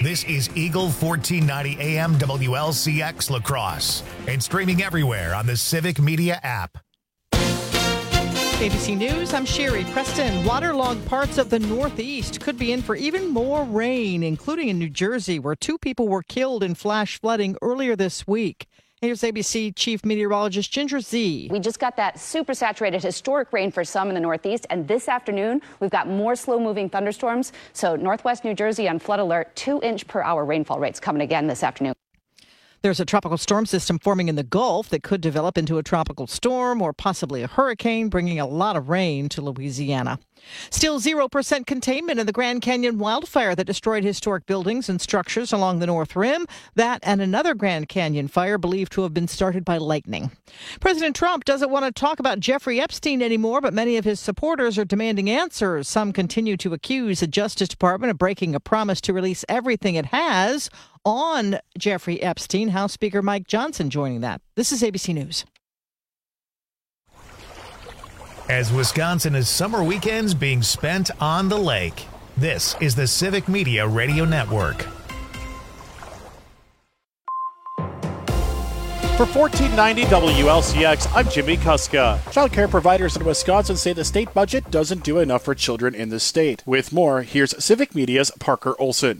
This is Eagle 1490 AM WLCX La Crosse and streaming everywhere on the Civic Media app. ABC News, I'm Sherry Preston. Waterlogged parts of the Northeast could be in for even more rain, including in New Jersey, where 2 people were killed in flash flooding earlier this week. Here's ABC Chief Meteorologist Ginger Zee. We just got that super-saturated historic rain for some in the Northeast, and this afternoon we've got more slow-moving thunderstorms. So Northwest New Jersey on flood alert, 2-inch-per-hour rainfall rates coming again this afternoon. There's a tropical storm system forming in the Gulf that could develop into a tropical storm or possibly a hurricane, bringing a lot of rain to Louisiana. Still 0% containment in the Grand Canyon wildfire that destroyed historic buildings and structures along the North Rim. That and another Grand Canyon fire believed to have been started by lightning. President Trump doesn't want to talk about Jeffrey Epstein anymore, but many of his supporters are demanding answers. Some continue to accuse the Justice Department of breaking a promise to release everything it has on Jeffrey Epstein. House Speaker Mike Johnson joining that. This is ABC News. As Wisconsin is summer weekends being spent on the lake, this is the Civic Media Radio Network. For 1490 WLCX, I'm Jimmy Kuska. Child care providers in Wisconsin say the state budget doesn't do enough for children in the state. With more, here's Civic Media's Parker Olson.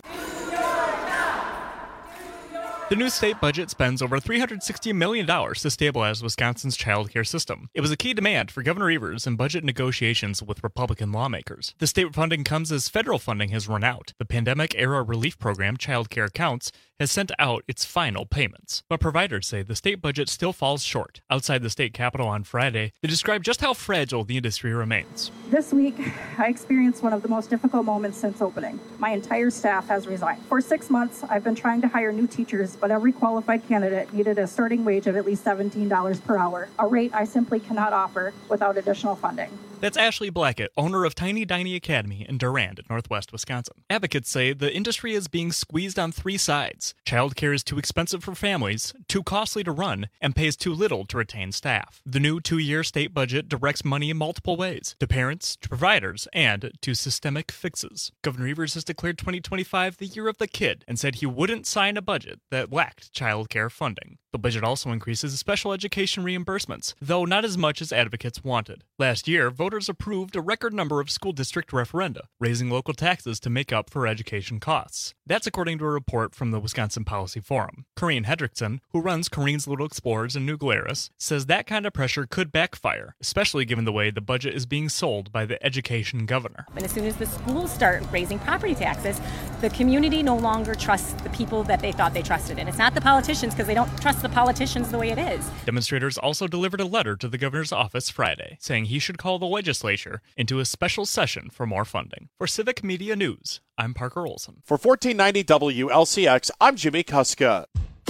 The new state budget spends over $360 million to stabilize Wisconsin's child care system. It was a key demand for Governor Evers in budget negotiations with Republican lawmakers. The state funding comes as federal funding has run out. The pandemic-era relief program, Child Care Counts, has sent out its final payments. But providers say the state budget still falls short. Outside the state capitol on Friday, they describe just how fragile the industry remains. This week, I experienced one of the most difficult moments since opening. My entire staff has resigned. For 6 months, I've been trying to hire new teachers, but every qualified candidate needed a starting wage of at least $17 per hour, a rate I simply cannot offer without additional funding. That's Ashley Blackett, owner of Tiny Diny Academy in Durand, northwest Wisconsin. Advocates say the industry is being squeezed on 3 sides. Childcare is too expensive for families, too costly to run, and pays too little to retain staff. The new 2-year state budget directs money in multiple ways, to parents, to providers, and to systemic fixes. Governor Evers has declared 2025 the year of the kid and said he wouldn't sign a budget that lacked childcare funding. The budget also increases special education reimbursements, though not as much as advocates wanted. Last year, voters approved a record number of school district referenda, raising local taxes to make up for education costs. That's according to a report from the Wisconsin Policy Forum. Corrine Hendrickson, who runs Corrine's Little Explorers in New Glarus, says that kind of pressure could backfire, especially given the way the budget is being sold by the education governor. And as soon as the schools start raising property taxes, the community no longer trusts the people that they thought they trusted. And it's not the politicians, because they don't trust the politicians the way it is. Demonstrators also delivered a letter to the governor's office Friday, saying he should call the legislature into a special session for more funding. For Civic Media News, I'm Parker Olson. For 1490 WLCX, I'm Jimmy Kuska.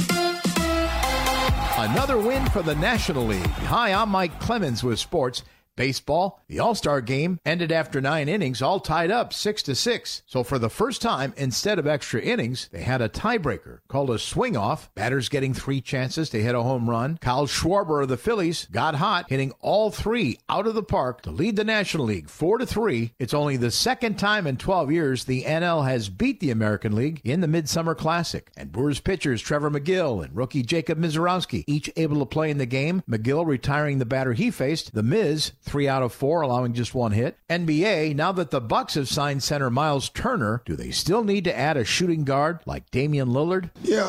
Another win for the National League. Hi, I'm Mike Clemens with sports. Baseball, the All-Star game ended after 9 innings, all tied up 6-6. So for the first time, instead of extra innings, they had a tiebreaker called a swing-off. Batters getting 3 chances to hit a home run. Kyle Schwarber of the Phillies got hot, hitting all 3 out of the park to lead the National League 4-3. It's only the second time in 12 years the NL has beat the American League in the Midsummer Classic. And Brewers pitchers Trevor McGill and rookie Jacob Mizorowski each able to play in the game. McGill retiring the batter he faced, the Miz, 3 out of 4, allowing just 1 hit. NBA, now that the Bucks have signed center Miles Turner, do they still need to add a shooting guard like Damian Lillard? Yeah,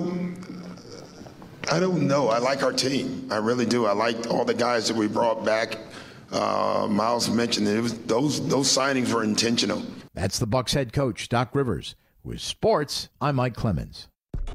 I don't know. I like our team. I really do. I like all the guys that we brought back. Miles mentioned it. Those signings were intentional. That's the Bucks head coach, Doc Rivers. With sports, I'm Mike Clemens.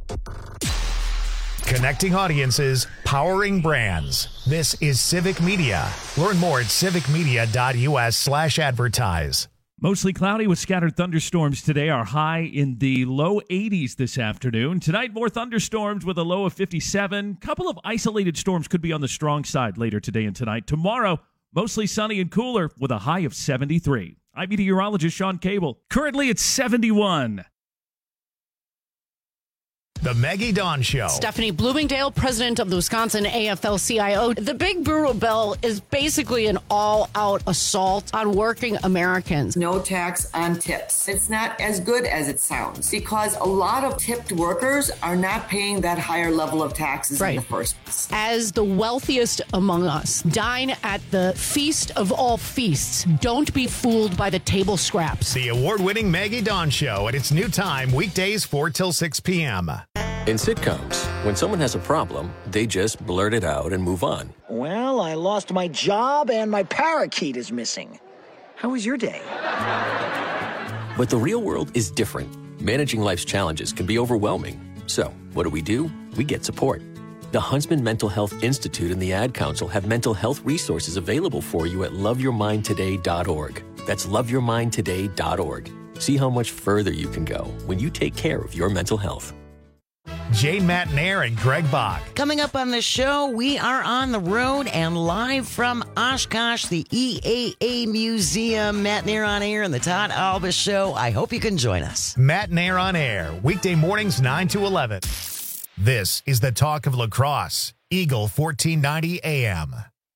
Connecting audiences, powering brands. This is Civic Media. Learn more at civicmedia.us/advertise. Mostly cloudy with scattered thunderstorms today. Our high in the low 80s this afternoon. Tonight, more thunderstorms with a low of 57. Couple of isolated storms could be on the strong side later today and tonight. Tomorrow, mostly sunny and cooler with a high of 73. I'm meteorologist Sean Cable. Currently, it's 71. The Maggie Dawn Show. Stephanie Bloomingdale, president of the Wisconsin AFL-CIO. The Big Brutal Bill is basically an all-out assault on working Americans. No tax on tips. It's not as good as it sounds because a lot of tipped workers are not paying that higher level of taxes in the first place. As the wealthiest among us, dine at the feast of all feasts. Don't be fooled by the table scraps. The award-winning Maggie Dawn Show at its new time, weekdays 4 till 6 p.m. In sitcoms, when someone has a problem, they just blurt it out and move on. Well, I lost my job and my parakeet is missing. How was your day? But the real world is different. Managing life's challenges can be overwhelming. So, what do? We get support. The Huntsman Mental Health Institute and the Ad Council have mental health resources available for you at loveyourmindtoday.org. That's loveyourmindtoday.org. See how much further you can go when you take care of your mental health. Jane Matnair and Greg Bach. Coming up on the show, we are on the road and live from Oshkosh, the EAA Museum. Matnair on Air and the Todd Alba Show. I hope you can join us. Matnair on Air, weekday mornings 9 to 11. This is the talk of lacrosse. Eagle 1490 AM.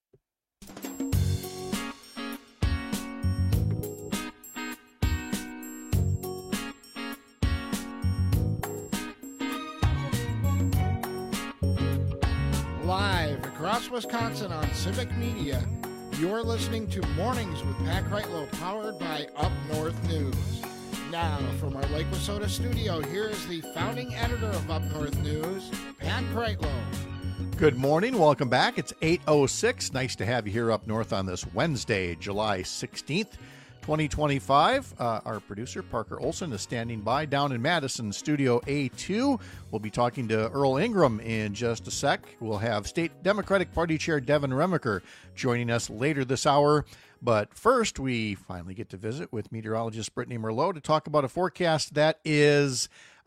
Live across Wisconsin on Civic Media, you're listening to Mornings with Pat Kreitlow, powered by Up North News. Now, from our Lake Wissota studio, here is the founding editor of Up North News, Pat Kreitlow. Good morning. Welcome back. It's 8:06. Nice to have you here up north on this Wednesday, July 16th, 2025. Our producer, Parker Olson, is standing by down in Madison, Studio A2. We'll be talking to Earl Ingram in just a sec. We'll have State Democratic Party Chair Devin Remaker joining us later this hour. But first, we finally get to visit with meteorologist Brittany Merlot to talk about a forecast that is,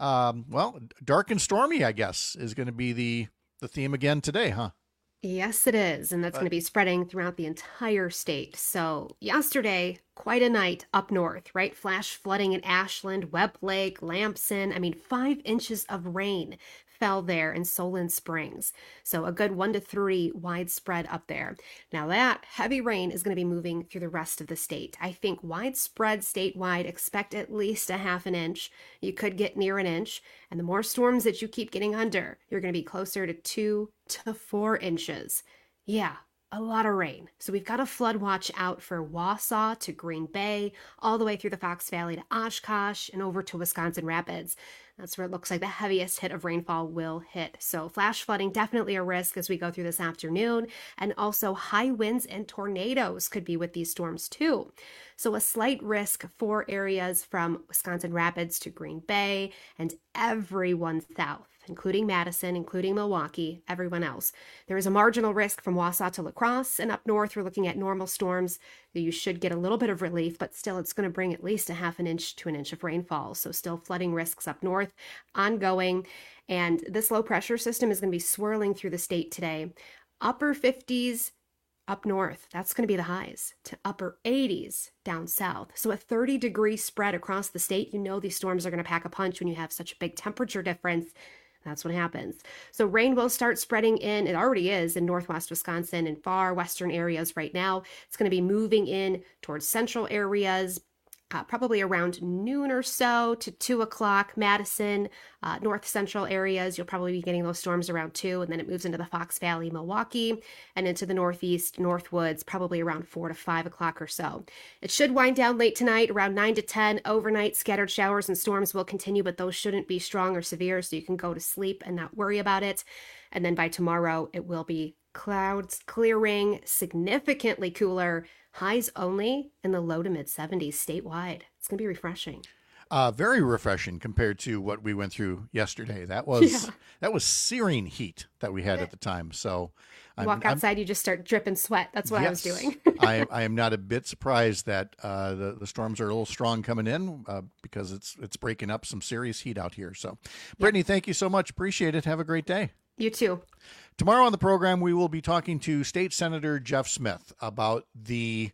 dark and stormy, I guess, is going to be the theme again today, huh? Yes, it is. And that's going to be spreading throughout the entire state. So yesterday, quite a night up north, right? Flash flooding in Ashland, Webb Lake, Lamson. 5 inches of rain fell there in Solon Springs. So a good 1 to 3 widespread up there. Now that heavy rain is going to be moving through the rest of the state. I think widespread statewide, expect at least a half an inch. You could get near an inch. And the more storms that you keep getting under, you're going to be closer to 2 to 4 inches. Yeah, a lot of rain. So we've got a flood watch out for Wausau to Green Bay, all the way through the Fox Valley to Oshkosh and over to Wisconsin Rapids. That's where it looks like the heaviest hit of rainfall will hit. So flash flooding, definitely a risk as we go through this afternoon. And also high winds and tornadoes could be with these storms too. So a slight risk for areas from Wisconsin Rapids to Green Bay and everyone south, including Madison, including Milwaukee, everyone else. There is a marginal risk from Wausau to La Crosse, and up north, we're looking at normal storms. You should get a little bit of relief, but still it's going to bring at least a half an inch to an inch of rainfall. So still flooding risks up north, ongoing. And this low pressure system is going to be swirling through the state today. Upper 50s up north, that's going to be the highs, to upper 80s down south. So a 30-degree spread across the state. You know these storms are going to pack a punch when you have such a big temperature difference. That's what happens. So rain will start spreading in. It already is in northwest Wisconsin and far western areas right now. It's going to be moving in towards central areas, probably around noon or so to 2 o'clock. Madison, north central areas, you'll probably be getting those storms around 2, and then it moves into the Fox Valley, Milwaukee, and into the northeast, Northwoods, probably around 4 to 5 o'clock or so. It should wind down late tonight, around 9 to 10. Overnight, scattered showers and storms will continue, but those shouldn't be strong or severe, so you can go to sleep and not worry about it. And then by tomorrow, it will be clouds clearing, significantly cooler, highs only in the low to mid 70s statewide. It's going to be refreshing. Very refreshing compared to what we went through yesterday. That was searing heat that we had at the time. So you walk outside, you just start dripping sweat. That's what I was doing. I am not a bit surprised that the storms are a little strong coming in because it's breaking up some serious heat out here. So, Brittany, thank you so much. Appreciate it. Have a great day. You too. Tomorrow on the program, we will be talking to State Senator Jeff Smith about the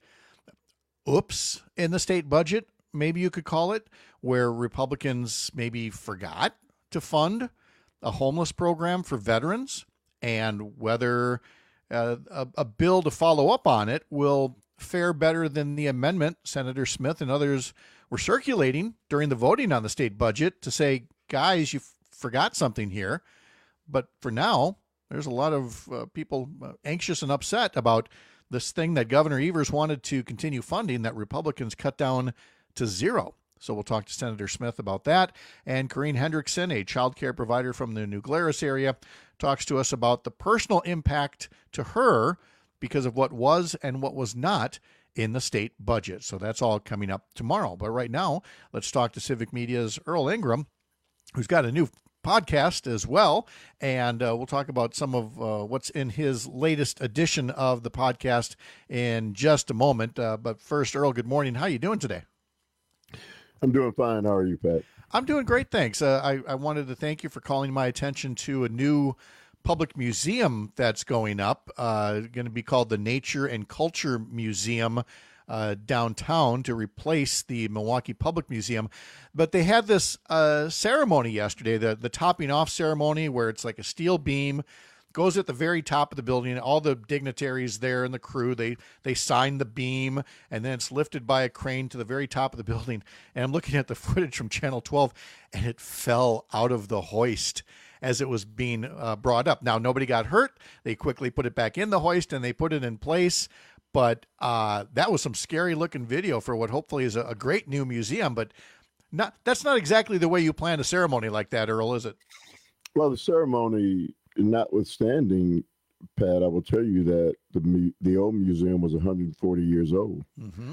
oops in the state budget, maybe you could call it, where Republicans maybe forgot to fund a homeless program for veterans and whether a bill to follow up on it will fare better than the amendment Senator Smith and others were circulating during the voting on the state budget to say, guys, you forgot something here. But for now, there's a lot of people anxious and upset about this thing that Governor Evers wanted to continue funding that Republicans cut down to zero. So we'll talk to Senator Smith about that. And Corrine Hendrickson, a child care provider from the New Glarus area, talks to us about the personal impact to her because of what was and what was not in the state budget. So that's all coming up tomorrow. But right now, let's talk to Civic Media's Earl Ingram, who's got a new podcast as well. And we'll talk about some of what's in his latest edition of the podcast in just a moment. But first, Earl, good morning. How are you doing today? I'm doing fine. How are you, Pat? I'm doing great, thanks. I wanted to thank you for calling my attention to a new public museum that's going up, going to be called the Nature and Culture Museum downtown to replace the Milwaukee Public Museum. But they had this ceremony yesterday, the topping off ceremony, where it's like a steel beam goes at the very top of the building. All the dignitaries there and the crew, they sign the beam, and then it's lifted by a crane to the very top of the building. And I'm looking at the footage from Channel 12, and it fell out of the hoist as it was being brought up. Now, nobody got hurt. They quickly put it back in the hoist, and they put it in place. But that was some scary-looking video for what hopefully is a great new museum. But that's not exactly the way you plan a ceremony like that, Earl, is it? Well, the ceremony notwithstanding, Pat, I will tell you that the old museum was 140 years old,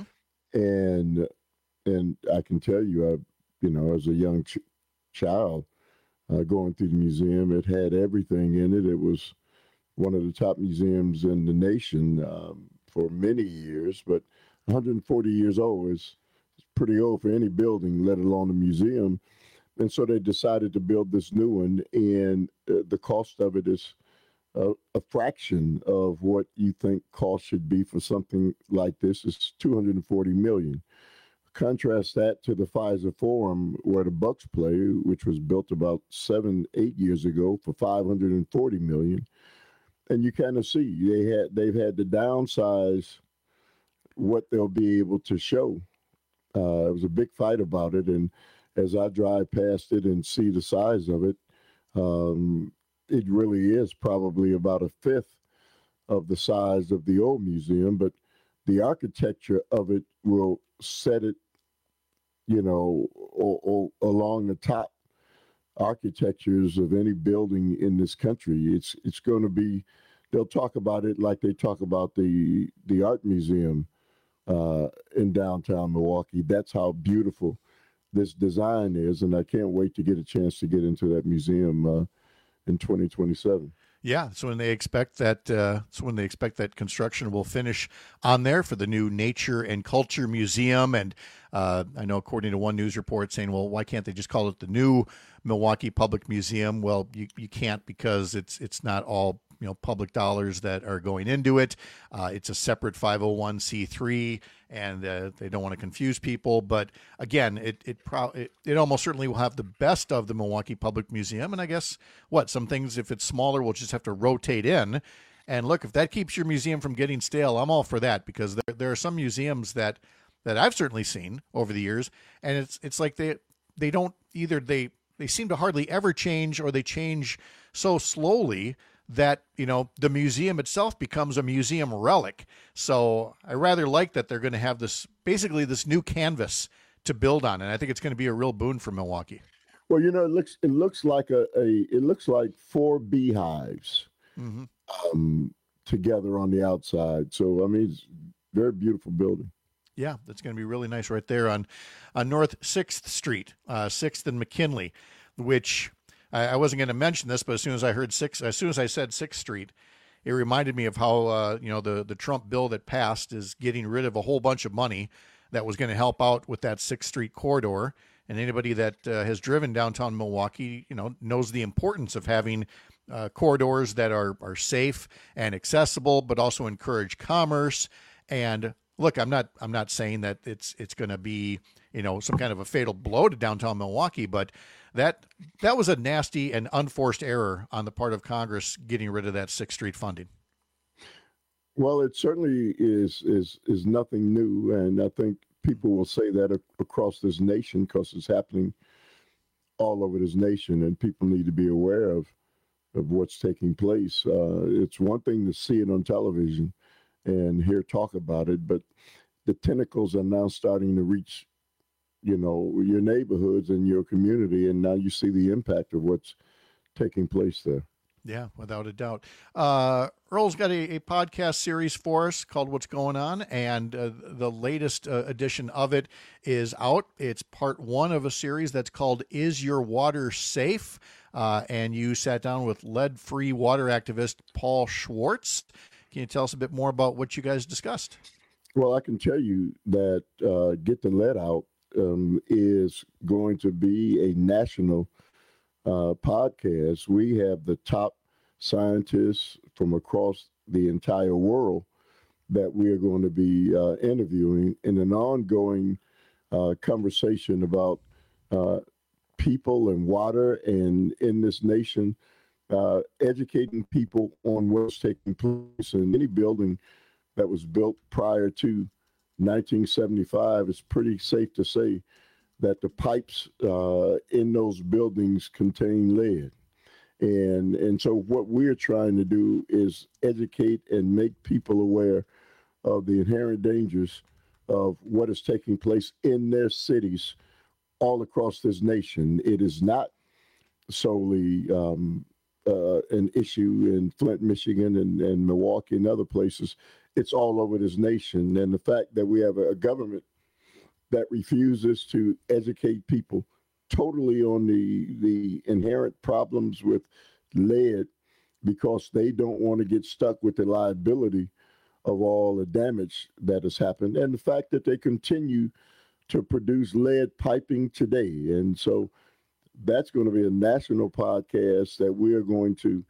and I can tell you, as a young child going through the museum, it had everything in it. It was one of the top museums in the nation for many years, but 140 years old is pretty old for any building, let alone a museum. And so they decided to build this new one, and the cost of it is a fraction of what you think cost should be for something like this. It's $240 million. Contrast that to the Pfizer Forum, where the Bucks play, which was built about 7-8 years ago for $540 million. And you kind of see they've had to downsize what they'll be able to show. It was a big fight about it, and as I drive past it and see the size of it, it really is probably about a fifth of the size of the old museum, but the architecture of it will set it, along the top architectures of any building in this country. It's going to be, they'll talk about it like they talk about the art museum in downtown Milwaukee. That's how beautiful this design is, and I can't wait to get a chance to get into that museum in 2027. Yeah, so when they expect that construction will finish on there for the new Nature and Culture Museum. And I know, according to one news report, saying, well, why can't they just call it the new Milwaukee Public Museum? Well, you can't, because it's not all public dollars that are going into it. It's a separate 501c3, and they don't want to confuse people. But again, it almost certainly will have the best of the Milwaukee Public Museum. And I guess some things, if it's smaller, we'll just have to rotate in. And look, if that keeps your museum from getting stale, I'm all for that, because there are some museums that I've certainly seen over the years, and it's like they don't either they seem to hardly ever change, or they change so slowly that the museum itself becomes a museum relic. So I rather like that they're going to have this new canvas to build on, and I think it's going to be a real boon for Milwaukee. Well, it looks like four beehives together on the outside. So it's a very beautiful building. Yeah, that's going to be really nice right there on North 6th Street, 6th and McKinley, which I wasn't going to mention this, but as soon as I said 6th Street, it reminded me of how the Trump bill that passed is getting rid of a whole bunch of money that was going to help out with that 6th Street corridor. And anybody that has driven downtown Milwaukee, knows the importance of having corridors that are safe and accessible, but also encourage commerce. And look, I'm not saying that it's going to be some kind of a fatal blow to downtown Milwaukee, but that was a nasty and unforced error on the part of Congress getting rid of that 6th Street funding. Well, it certainly is nothing new, and I think people will say that across this nation because it's happening all over this nation, and people need to be aware of what's taking place. It's one thing to see it on television and hear talk about it, but the tentacles are now starting to reach, your neighborhoods and your community, and now you see the impact of what's taking place there. Yeah, without a doubt. Earl's got a podcast series for us called What's Going On, and the latest edition of it is out. It's part 1 of a series that's called Is Your Water Safe? And you sat down with lead-free water activist Paul Schwartz. Can you tell us a bit more about what you guys discussed? Well, I can tell you that Get the Lead Out is going to be a national podcast. We have the top scientists from across the entire world that we are going to be interviewing in an ongoing conversation about people and water and in this nation, educating people on what's taking place in any building that was built prior to 1975. It's pretty safe to say that the pipes in those buildings contain lead. And so what we're trying to do is educate and make people aware of the inherent dangers of what is taking place in their cities all across this nation. It is not solely an issue in Flint, Michigan, and Milwaukee and other places. It's all over this nation. And the fact that we have a government that refuses to educate people totally on the inherent problems with lead because they don't want to get stuck with the liability of all the damage that has happened, and the fact that they continue to produce lead piping today. And so that's going to be a national podcast that we are going to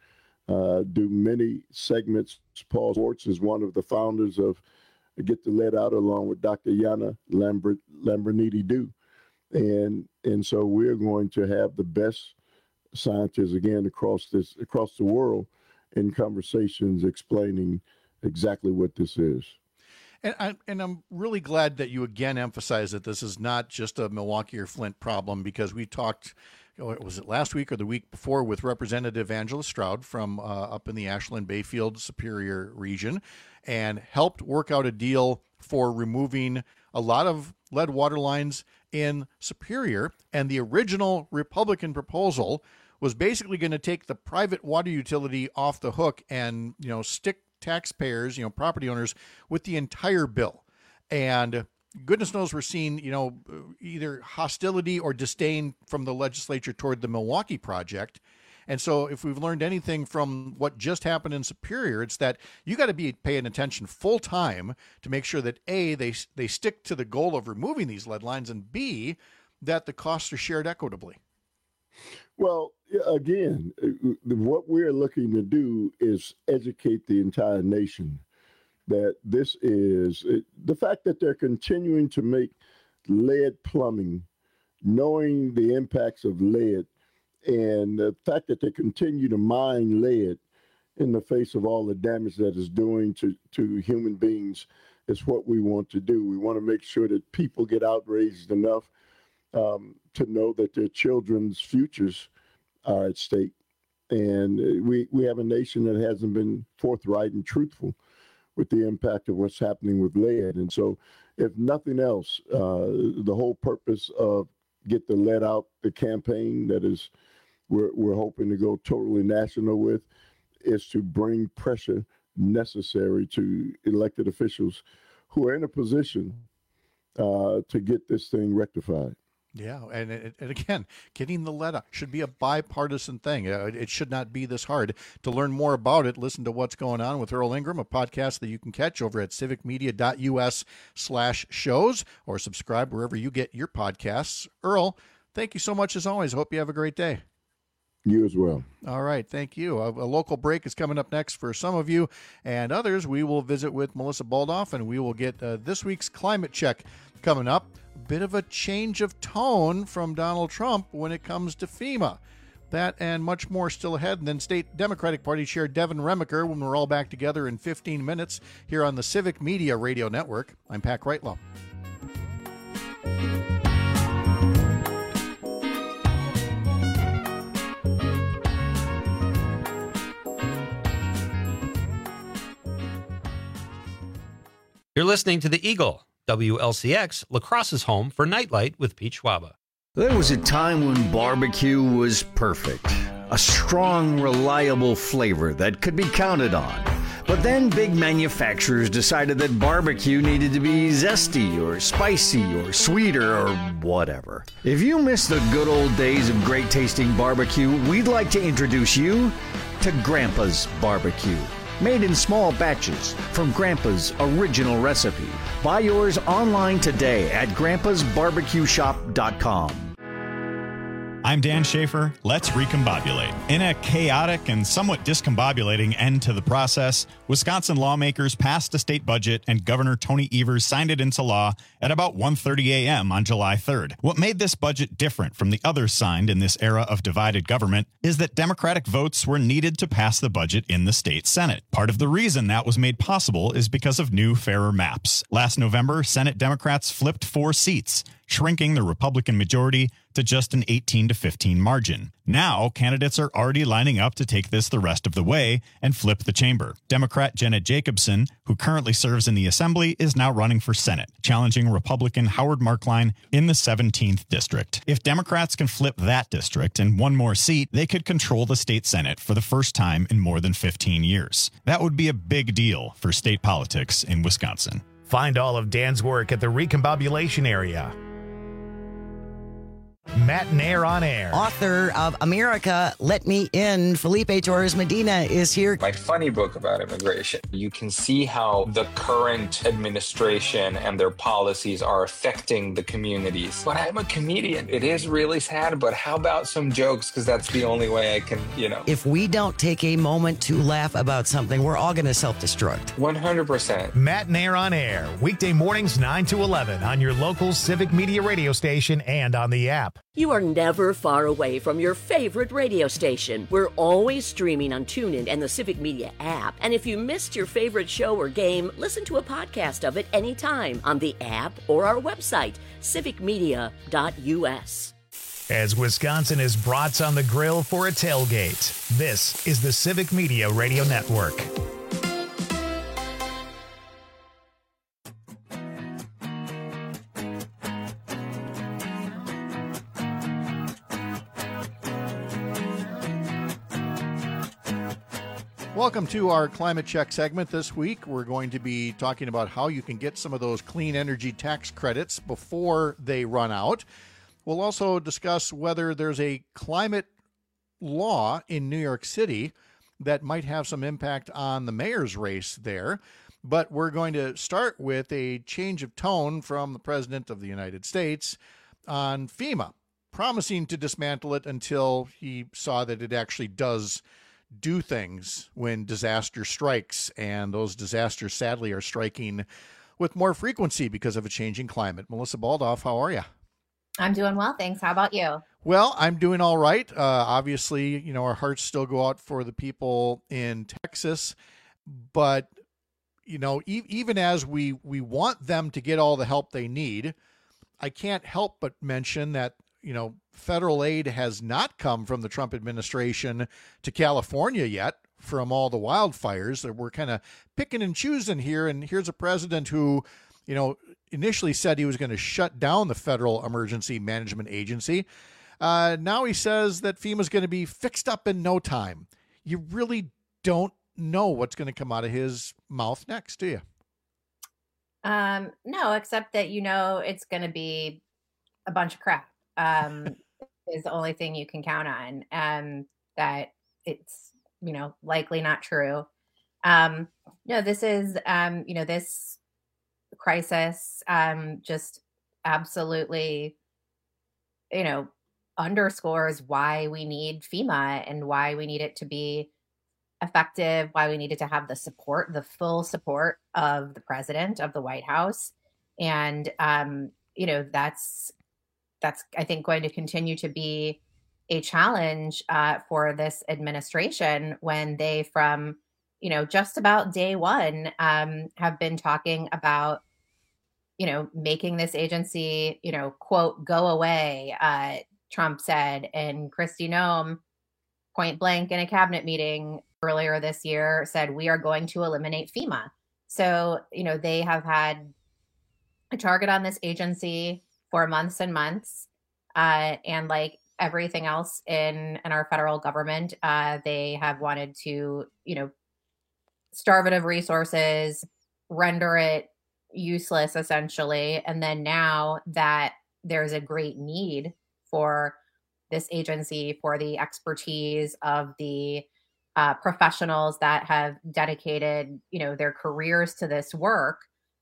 do many segments. Paul Schwartz is one of the founders of Get the Lead Out, along with Dr. Yana Lambrinidis. And so we're going to have the best scientists again across the world in conversations explaining exactly what this is. And I'm really glad that you again emphasize that this is not just a Milwaukee or Flint problem, because we talked, was it last week or the week before, with Representative Angela Stroud from up in the Ashland Bayfield Superior region, and helped work out a deal for removing a lot of lead water lines in Superior. And the original Republican proposal was basically going to take the private water utility off the hook and, stick taxpayers, property owners, with the entire bill. And goodness knows we're seeing, either hostility or disdain from the legislature toward the Milwaukee project. And so if we've learned anything from what just happened in Superior, it's that you got to be paying attention full time to make sure that A, they stick to the goal of removing these lead lines, and B, that the costs are shared equitably. Well, again, what we're looking to do is educate the entire nation that this is the fact that they're continuing to make lead plumbing, knowing the impacts of lead, and the fact that they continue to mine lead in the face of all the damage that it's doing to human beings is what we want to do. We want to make sure that people get outraged enough to know that their children's futures are at stake. And we have a nation that hasn't been forthright and truthful with the impact of what's happening with lead. And so if nothing else, the whole purpose of Get the Lead Out, the campaign that is we're hoping to go totally national with, is to bring pressure necessary to elected officials who are in a position to get this thing rectified. Yeah, and again, getting the lead out should be a bipartisan thing. It should not be this hard. To learn more about it, listen to What's Going On with Earl Ingram, a podcast that you can catch over at civicmedia.us/shows, or subscribe wherever you get your podcasts. Earl, thank you so much as always. Hope you have a great day. You as well. All right. Thank you. A local break is coming up next for some of you, and others we will visit with Melissa Baldoff, and we will get this week's climate check coming up. bit of a change of tone from Donald Trump when it comes to FEMA. That and much more still ahead. And then State Democratic Party Chair Devin Remiker when we're all back together in 15 minutes here on the Civic Media Radio Network. I'm Pat Kreitlow. You're listening to The Eagle, WLCX, La Crosse's home for Nightlight with Pete Schwaba. There was a time when barbecue was perfect. A strong, reliable flavor that could be counted on. But then big manufacturers decided that barbecue needed to be zesty or spicy or sweeter or whatever. If you miss the good old days of great tasting barbecue, we'd like to introduce you to Grandpa's Barbecue. Made in small batches from Grandpa's original recipe. Buy yours online today at grandpasbarbecueshop.com. I'm Dan Schaefer. Let's recombobulate. In a chaotic and somewhat discombobulating end to the process, Wisconsin lawmakers passed a state budget and Governor Tony Evers signed it into law at about 1:30 a.m. on July 3rd. What made this budget different from the others signed in this era of divided government is that Democratic votes were needed to pass the budget in the state Senate. Part of the reason that was made possible is because of new, fairer maps. Last November, Senate Democrats flipped 4 seats, shrinking the Republican majority to just an 18-15 margin. Now, candidates are already lining up to take this the rest of the way and flip the chamber. Democrat Jenna Jacobson, who currently serves in the Assembly, is now running for Senate, challenging Republican Howard Markline in the 17th district. If Democrats can flip that district and one more seat, they could control the state Senate for the first time in more than 15 years. That would be a big deal for state politics in Wisconsin. Find all of Dan's work at the Recombobulation Area. Matt Nair on air. Author of America, Let Me In, Felipe Torres Medina is here. My funny book about immigration. You can see how the current administration and their policies are affecting the communities. But I'm a comedian. It is really sad, but how about some jokes? Because that's the only way I can, If we don't take a moment to laugh about something, we're all going to self-destruct. 100%. Matt Nair on air. Weekday mornings 9 to 11 on your local Civic Media radio station and on the app. You are never far away from your favorite radio station. We're always streaming on TuneIn and the Civic Media app. And if you missed your favorite show or game, listen to a podcast of it anytime on the app or our website, civicmedia.us. As Wisconsin is brats on the grill for a tailgate, this is the Civic Media Radio Network. Welcome to our Climate Check segment this week. We're going to be talking about how you can get some of those clean energy tax credits before they run out. We'll also discuss whether there's a climate law in New York City that might have some impact on the mayor's race there. But we're going to start with a change of tone from the President of the United States on FEMA, promising to dismantle it until he saw that it actually does do things when disaster strikes, and those disasters sadly are striking with more frequency because of a changing climate. Melissa Baldoff, how are you? I'm doing well, thanks. How about you? Well, I'm doing all right. Obviously, our hearts still go out for the people in Texas, but even as we want them to get all the help they need, I can't help but mention that federal aid has not come from the Trump administration to California yet from all the wildfires. That we're kind of picking and choosing here. And here's a president who, initially said he was going to shut down the Federal Emergency Management Agency. Now he says that FEMA is going to be fixed up in no time. You really don't know what's going to come out of his mouth next, do you? No, except that it's going to be a bunch of crap. Is the only thing you can count on, that it's, likely not true. This is, this crisis, just absolutely, underscores why we need FEMA and why we need it to be effective, why we needed to have the full support of the president, of the White House. And, that's I think going to continue to be a challenge for this administration when they, from just about day one, have been talking about making this agency quote go away. Trump said, and Kristi Noem, point blank in a cabinet meeting earlier this year, said we are going to eliminate FEMA. So they have had a target on this agency for months and months. And like everything else in our federal government, they have wanted to, starve it of resources, render it useless, essentially. And then now that there's a great need for this agency, for the expertise of the professionals that have dedicated, their careers to this work,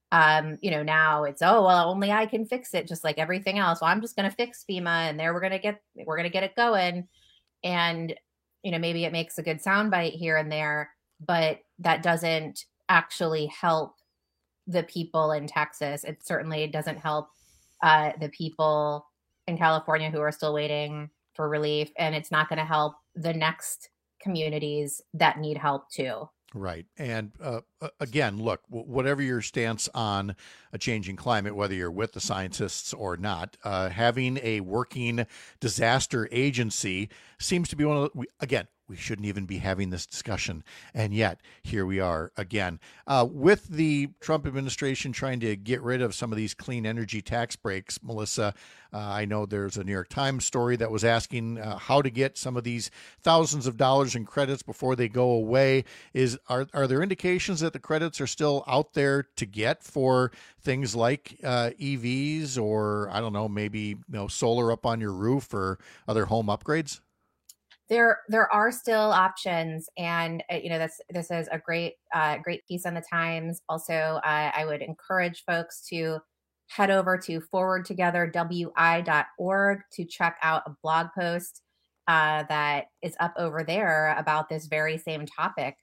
now it's, only I can fix it, just like everything else. Well, I'm just going to fix FEMA, and there we're going to get it going. And, maybe it makes a good soundbite here and there, but that doesn't actually help the people in Texas. It certainly doesn't help the people in California who are still waiting for relief. And it's not going to help the next communities that need help too. Right. And again, look, whatever your stance on a changing climate, whether you're with the scientists or not, having a working disaster agency seems to be one of the, we shouldn't even be having this discussion. And yet here we are again, with the Trump administration trying to get rid of some of these clean energy tax breaks. Melissa, I know there's a New York Times story that was asking how to get some of these thousands of dollars in credits before they go away. Are there indications that the credits are still out there to get for things like EVs, or I don't know, maybe solar up on your roof or other home upgrades? There are still options, and this is a great piece on the Times. Also, I would encourage folks to head over to forwardtogetherwi.org to check out a blog post that is up over there about this very same topic.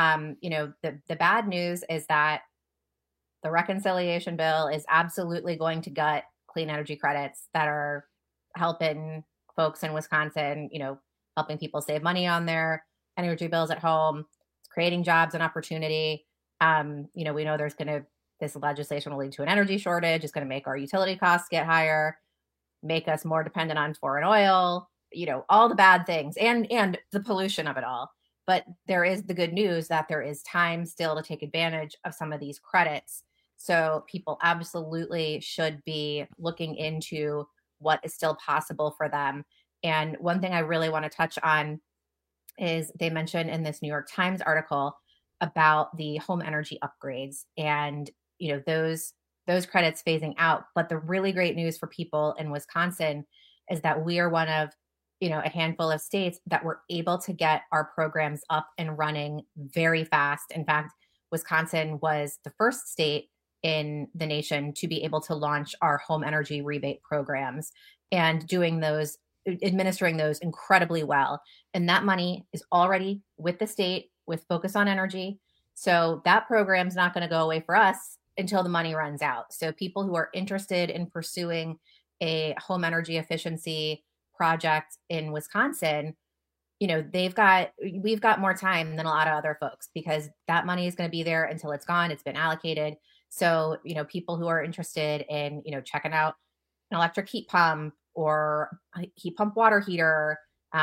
The bad news is that the reconciliation bill is absolutely going to gut clean energy credits that are helping folks in Wisconsin, helping people save money on their energy bills at home. It's creating jobs and opportunity. We know this legislation will lead to an energy shortage. It's going to make our utility costs get higher, make us more dependent on foreign oil, all the bad things and the pollution of it all. But there is the good news that there is time still to take advantage of some of these credits. So people absolutely should be looking into what is still possible for them. And one thing I really want to touch on is they mentioned in this New York Times article about the home energy upgrades and, those credits phasing out. But the really great news for people in Wisconsin is that we are one of, a handful of states that were able to get our programs up and running very fast. In fact, Wisconsin was the first state in the nation to be able to launch our home energy rebate programs and administering those incredibly well. And that money is already with the state with Focus on Energy. So that program's not going to go away for us until the money runs out. So people who are interested in pursuing a home energy efficiency project in Wisconsin, we've got more time than a lot of other folks because that money is going to be there until it's gone. It's been allocated. So, people who are interested in, checking out an electric heat pump or heat pump water heater,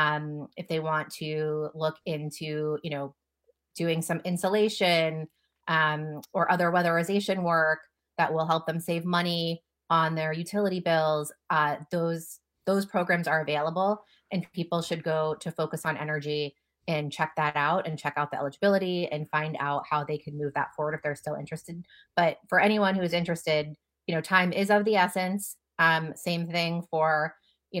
if they want to look into, doing some insulation or other weatherization work that will help them save money on their utility bills, those programs are available, and people should go to Focus on Energy and check that out and check out the eligibility and find out how they can move that forward if they're still interested. But for anyone who is interested, time is of the essence. Same thing for,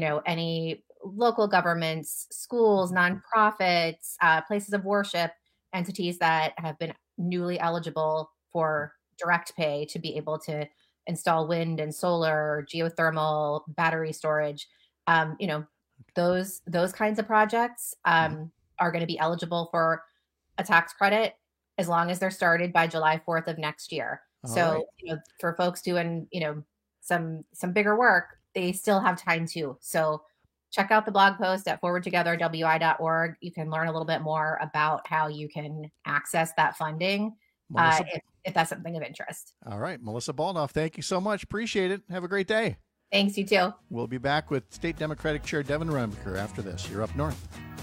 any local governments, schools, nonprofits, places of worship, entities that have been newly eligible for direct pay to be able to install wind and solar, geothermal, battery storage. Those kinds of projects are going to be eligible for a tax credit as long as they're started by July 4th of next year. For folks doing, some bigger work, they still have time too. So check out the blog post at forwardtogetherwi.org. You can learn a little bit more about how you can access that funding if that's something of interest. All right, Melissa Baldoff, thank you so much. Appreciate it. Have a great day. Thanks, you too. We'll be back with State Democratic Chair Devin Remker after this. You're Up North.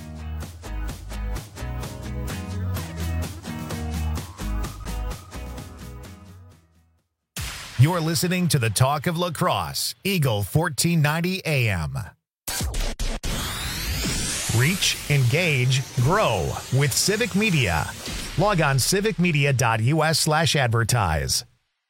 You're listening to the Talk of La Crosse, Eagle 1490 AM. Reach, engage, grow with Civic Media. Log on civicmedia.us/advertise.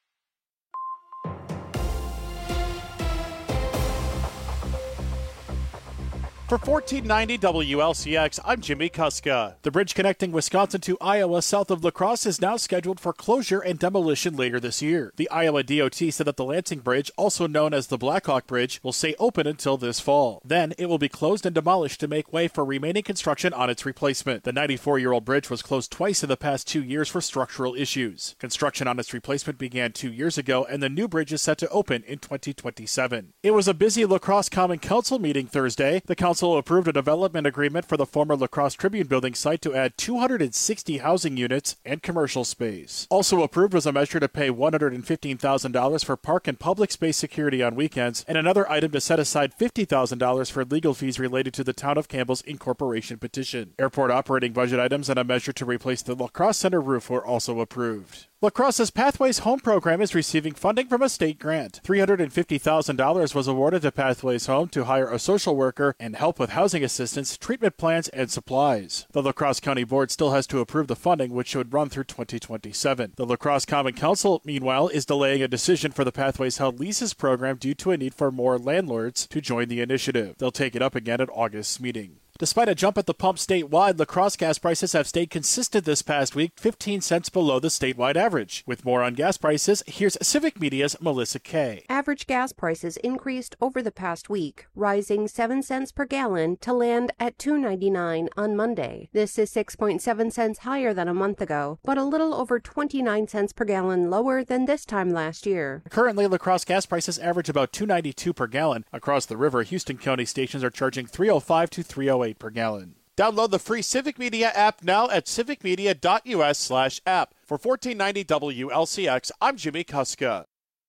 For 1490 WLCX, I'm Jimmy Kuska. The bridge connecting Wisconsin to Iowa south of La Crosse is now scheduled for closure and demolition later this year. The Iowa DOT said that the Lansing Bridge, also known as the Blackhawk Bridge, will stay open until this fall. Then it will be closed and demolished to make way for remaining construction on its replacement. The 94-year-old bridge was closed twice in the past 2 years for structural issues. Construction on its replacement began 2 years ago, and the new bridge is set to open in 2027. It was a busy La Crosse Common Council meeting Thursday. The council approved a development agreement for the former La Crosse Tribune building site to add 260 housing units and commercial space. Also approved was a measure to pay $115,000 for park and public space security on weekends, and another item to set aside $50,000 for legal fees related to the Town of Campbell's incorporation petition. Airport operating budget items and a measure to replace the La Crosse Center roof were also approved. La Crosse's Pathways Home program is receiving funding from a state grant. $350,000 was awarded to Pathways Home to hire a social worker and help with housing assistance, treatment plans, and supplies. The La Crosse County Board still has to approve the funding, which should run through 2027. The La Crosse Common Council, meanwhile, is delaying a decision for the Pathways Held Leases program due to a need for more landlords to join the initiative. They'll take it up again at August's meeting. Despite a jump at the pump statewide, La Crosse gas prices have stayed consistent this past week, 15 cents below the statewide average. With more on gas prices, here's Civic Media's Melissa Kay. Average gas prices increased over the past week, rising 7 cents per gallon to land at $2.99 on Monday. This is 6.7 cents higher than a month ago, but a little over 29 cents per gallon lower than this time last year. Currently, La Crosse gas prices average about $2.92 per gallon. Across the river, Houston County stations are charging $3.05 to $3.08 per gallon. Download the free Civic Media app now at civicmedia.us/app. For 1490 WLCX, I'm Jimmy Kuska.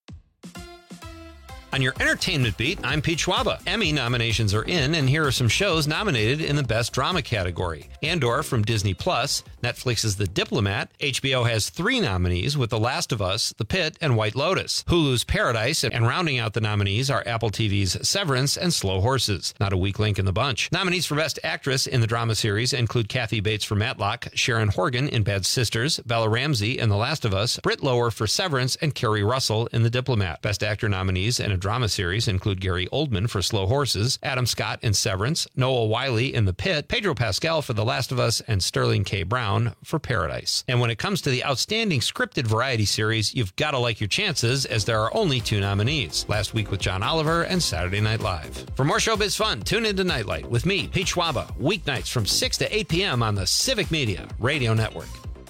On your entertainment beat, I'm Pete Schwaba. Emmy nominations are in, and here are some shows nominated in the Best Drama category. Andor from Disney+, Netflix's The Diplomat. HBO has 3 nominees with The Last of Us, The Pit, and White Lotus. Hulu's Paradise, and rounding out the nominees are Apple TV's Severance and Slow Horses. Not a weak link in the bunch. Nominees for Best Actress in the drama series include Kathy Bates for Matlock, Sharon Horgan in Bad Sisters, Bella Ramsey in The Last of Us, Britt Lower for Severance, and Kerry Russell in The Diplomat. Best Actor nominees in a drama series include Gary Oldman for Slow Horses, Adam Scott in Severance, Noah Wiley in The Pit, Pedro Pascal for The Last of Us, and Sterling K. Brown for Paradise. And when it comes to the Outstanding Scripted Variety Series, you've got to like your chances, as there are only 2 nominees, Last Week with John Oliver and Saturday Night Live. For more showbiz fun, tune into Nightlight with me, Pete Schwaba, weeknights from 6 to 8 p.m. on the Civic Media Radio Network.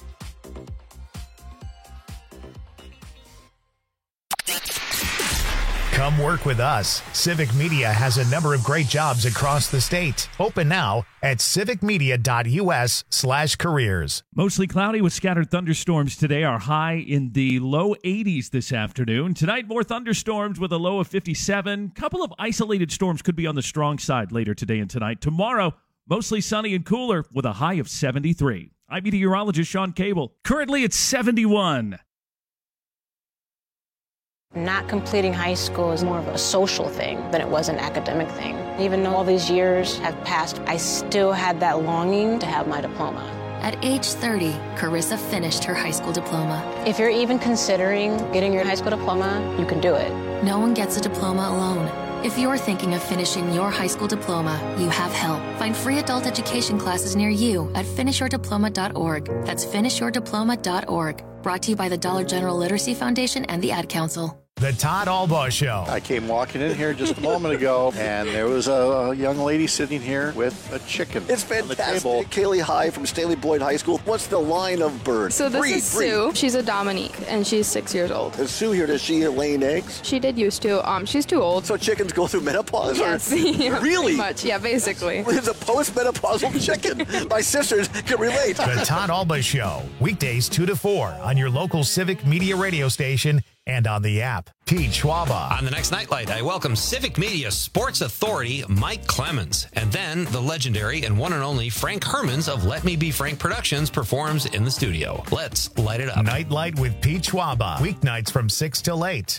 Come work with us. Civic Media has a number of great jobs across the state. Open now at civicmedia.us/careers. Mostly cloudy with scattered thunderstorms today. Our high in the low 80s this afternoon. Tonight, more thunderstorms with a low of 57. Couple of isolated storms could be on the strong side later today and tonight. Tomorrow, mostly sunny and cooler with a high of 73. I'm meteorologist Sean Cable. Currently, it's 71. Not completing high school is more of a social thing than it was an academic thing. Even though all these years have passed, I still had that longing to have my diploma. At age 30, Carissa finished her high school diploma. If you're even considering getting your high school diploma, you can do it. No one gets a diploma alone. If you're thinking of finishing your high school diploma, you have help. Find free adult education classes near you at finishyourdiploma.org. That's finishyourdiploma.org. Brought to you by the Dollar General Literacy Foundation and the Ad Council. The Todd Albaugh Show. I came walking in here just a moment ago, and there was a young lady sitting here with a chicken. It's fantastic. Kaylee High from Stanley Boyd High School. What's the line of bird? So this is Sue. She's a Dominique, and she's 6 years old. Is Sue here? Does she laying eggs? She did used to. She's too old. So chickens go through menopause? Yes. Or? Yeah, really? Pretty much. Yeah, basically. It's a post-menopausal chicken. My sisters can relate. The Todd Albaugh Show. Weekdays 2 to 4 on your local Civic Media radio station and on the app. Pete Schwaba. On the next Nightlight, I welcome Civic Media Sports Authority Mike Clemens. And then the legendary and one and only Frank Hermans of Let Me Be Frank Productions performs in the studio. Let's light it up. Nightlight with Pete Schwaba. Weeknights from 6 till 8.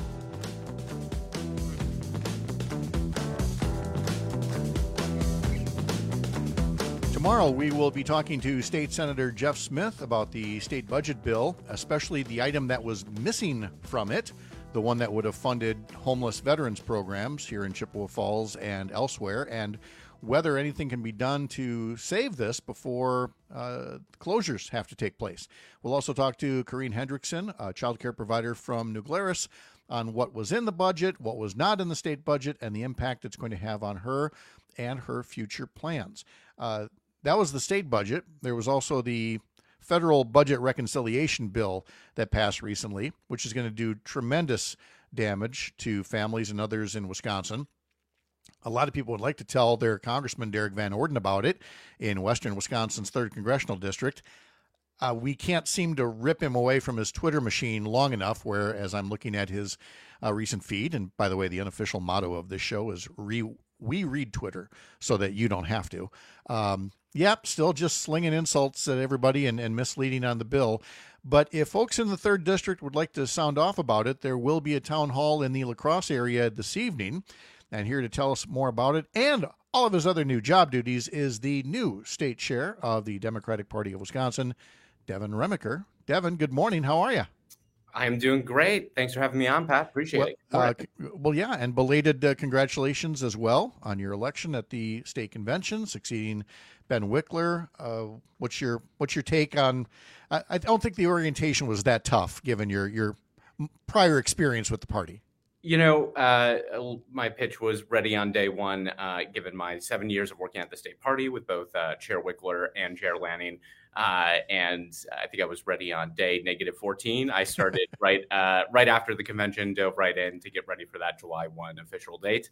Tomorrow, we will be talking to State Senator Jeff Smith about the state budget bill, especially the item that was missing from it, the one that would have funded homeless veterans programs here in Chippewa Falls and elsewhere, and whether anything can be done to save this before closures have to take place. We'll also talk to Corrine Hendrickson, a child care provider from New Glarus, on what was in the budget, what was not in the state budget, and the impact it's going to have on her and her future plans. That was the state budget. There was also the federal budget reconciliation bill that passed recently, which is going to do tremendous damage to families and others in Wisconsin. A lot of people would like to tell their Congressman Derek Van Orden about it in western Wisconsin's 3rd Congressional District. We can't seem to rip him away from his Twitter machine long enough, where, as I'm looking at his recent feed, and by the way, the unofficial motto of this show is we read Twitter so that you don't have to. Yep, still just slinging insults at everybody and misleading on the bill. But if folks in the 3rd District would like to sound off about it, there will be a town hall in the La Crosse area this evening. And here to tell us more about it and all of his other new job duties is the new state chair of the Democratic Party of Wisconsin, Devin Remiker. Devin, good morning. How are you? I'm doing great. Thanks for having me on, Pat. Appreciate it. Well, yeah, and belated congratulations as well on your election at the state convention, succeeding Ben Wickler. What's your take on? I don't think the orientation was that tough, given your prior experience with the party. You know, my pitch was ready on day one, given my 7 years of working at the state party with both Chair Wickler and Chair Lanning. And I think I was ready on day -14. I started right after the convention, dove right in to get ready for that July 1 official date.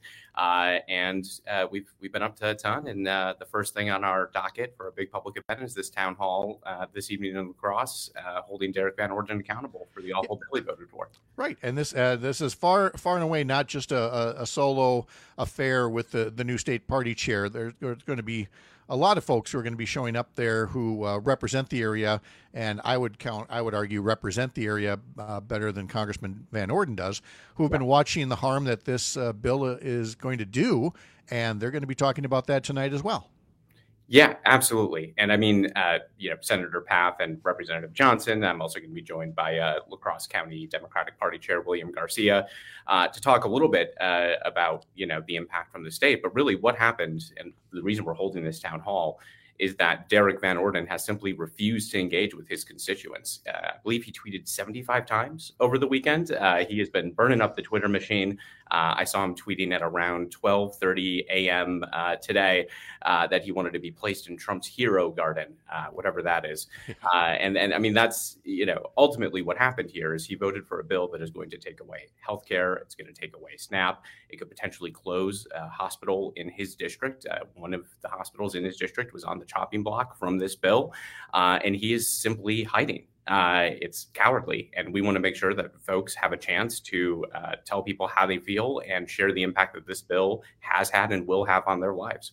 And we've been up to a ton. And the first thing on our docket for a big public event is this town hall this evening in La Crosse, holding Derek Van Orden accountable for the awful bill he voted for. Right, and this is far and away not just a solo affair with the new state party chair. There's going to be a lot of folks who are going to be showing up there who represent the area, and I would argue represent the area better than Congressman Van Orden does, who have been watching the harm that this bill is going to do, and they're going to be talking about that tonight as well. Yeah, absolutely. And I mean, Senator Paff and Representative Johnson. I'm also going to be joined by La Crosse County Democratic Party Chair William Garcia to talk a little bit about, the impact from the state. But really what happened, and the reason we're holding this town hall, is that Derek Van Orden has simply refused to engage with his constituents. I believe he tweeted 75 times over the weekend. He has been burning up the Twitter machine. I saw him tweeting at around 12:30 a.m. Today that he wanted to be placed in Trump's hero garden, whatever that is. And I mean, that's, ultimately what happened here is he voted for a bill that is going to take away healthcare. It's going to take away SNAP. It could potentially close a hospital in his district. One of the hospitals in his district was on the chopping block from this bill, and he is simply hiding. It's cowardly, and we want to make sure that folks have a chance to tell people how they feel and share the impact that this bill has had and will have on their lives.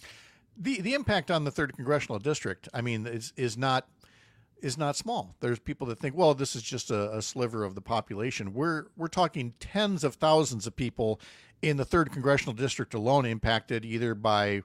The impact on the 3rd Congressional District, I mean, is not small. There's people that think, well, this is just a sliver of the population. We're talking tens of thousands of people in the 3rd Congressional District alone impacted either by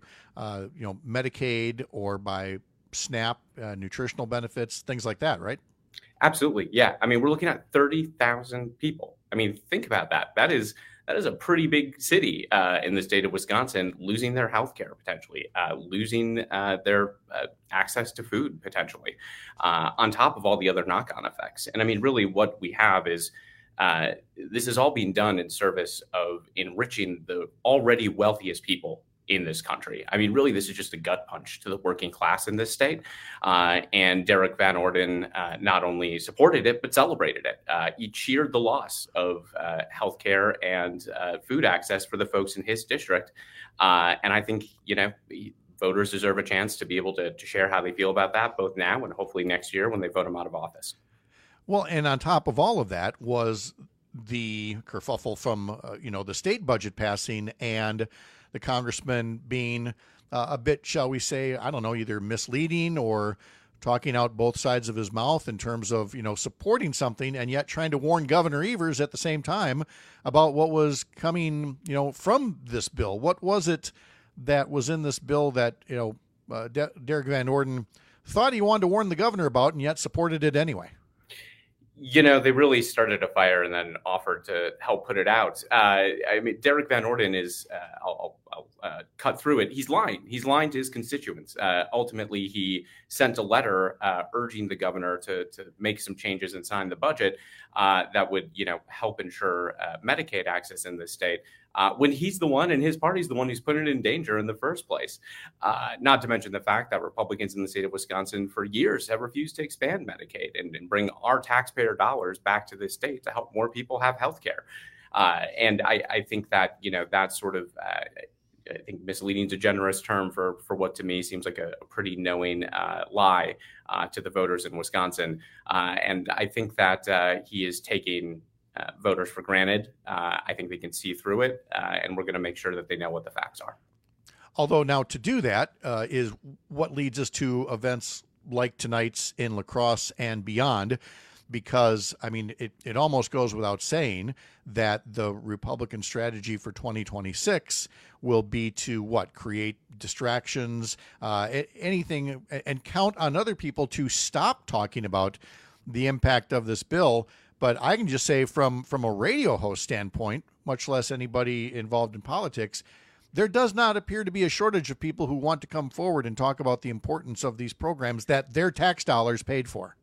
Medicaid or by SNAP, nutritional benefits, things like that, right? Absolutely. Yeah. I mean, we're looking at 30,000 people. I mean, think about that. That is a pretty big city in the state of Wisconsin losing their health care potentially, losing their access to food potentially, on top of all the other knock-on effects. And I mean, really what we have is This is all being done in service of enriching the already wealthiest people in this country. I mean, really, this is just a gut punch to the working class in this state. And Derek Van Orden not only supported it, but celebrated it. He cheered the loss of healthcare and food access for the folks in his district. And I think, voters deserve a chance to be able to share how they feel about that, both now and hopefully next year when they vote him out of office. Well, and on top of all of that was the kerfuffle from, the state budget passing and the congressman being a bit, shall we say, I don't know, either misleading or talking out both sides of his mouth in terms of, supporting something and yet trying to warn Governor Evers at the same time about what was coming, from this bill. What was it that was in this bill that, Derek Van Orden thought he wanted to warn the governor about and yet supported it anyway? They really started a fire and then offered to help put it out. Derek Van Orden is, I'll cut through it. He's lying. He's lying to his constituents. Ultimately, he sent a letter urging the governor to make some changes and sign the budget that would, help ensure Medicaid access in the state. When he's the one and his party's the one who's put it in danger in the first place. Not to mention the fact that Republicans in the state of Wisconsin for years have refused to expand Medicaid and bring our taxpayer dollars back to this state to help more people have health care. And I think that, that sort of, I think misleading is a generous term for what to me seems like a pretty knowing lie to the voters in Wisconsin. And I think that he is taking voters for granted. I think they can see through it, and we're going to make sure that they know what the facts are. Although now to do that is what leads us to events like tonight's in La Crosse and beyond, because, it almost goes without saying that the Republican strategy for 2026 will be to create distractions, anything, and count on other people to stop talking about the impact of this bill. But I can just say from a radio host standpoint, much less anybody involved in politics, there does not appear to be a shortage of people who want to come forward and talk about the importance of these programs that their tax dollars paid for.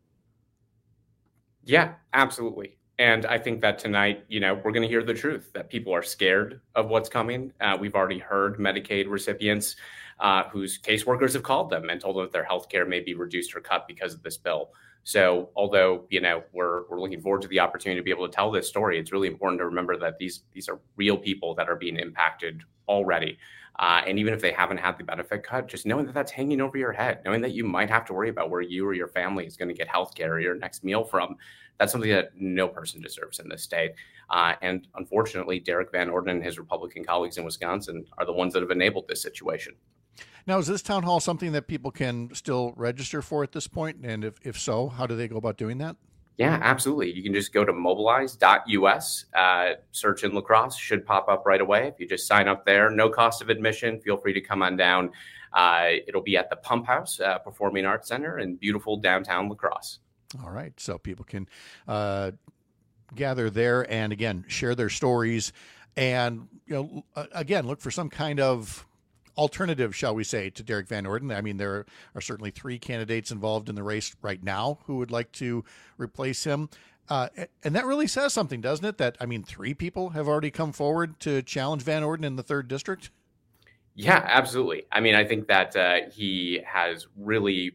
Yeah, absolutely. And I think that tonight, we're going to hear the truth, that people are scared of what's coming. We've already heard Medicaid recipients whose caseworkers have called them and told them that their health care may be reduced or cut because of this bill. So although, we're looking forward to the opportunity to be able to tell this story, it's really important to remember that these are real people that are being impacted already. And even if they haven't had the benefit cut, just knowing that that's hanging over your head, knowing that you might have to worry about where you or your family is going to get health care or your next meal from, that's something that no person deserves in this state. And unfortunately, Derek Van Orden and his Republican colleagues in Wisconsin are the ones that have enabled this situation. Now, is this town hall something that people can still register for at this point? And if so, how do they go about doing that? Yeah, absolutely. You can just go to mobilize.us, search in La Crosse, should pop up right away. If you just sign up there, no cost of admission, feel free to come on down. It'll be at the Pump House Performing Arts Center in beautiful downtown La Crosse. All right. So people can gather there and, again, share their stories and, again, look for some kind of alternative, shall we say, to Derek Van Orden. There are certainly 3 candidates involved in the race right now who would like to replace him. And that really says something, doesn't it? That, 3 people have already come forward to challenge Van Orden in the 3rd district. Yeah, absolutely. I think that he has really,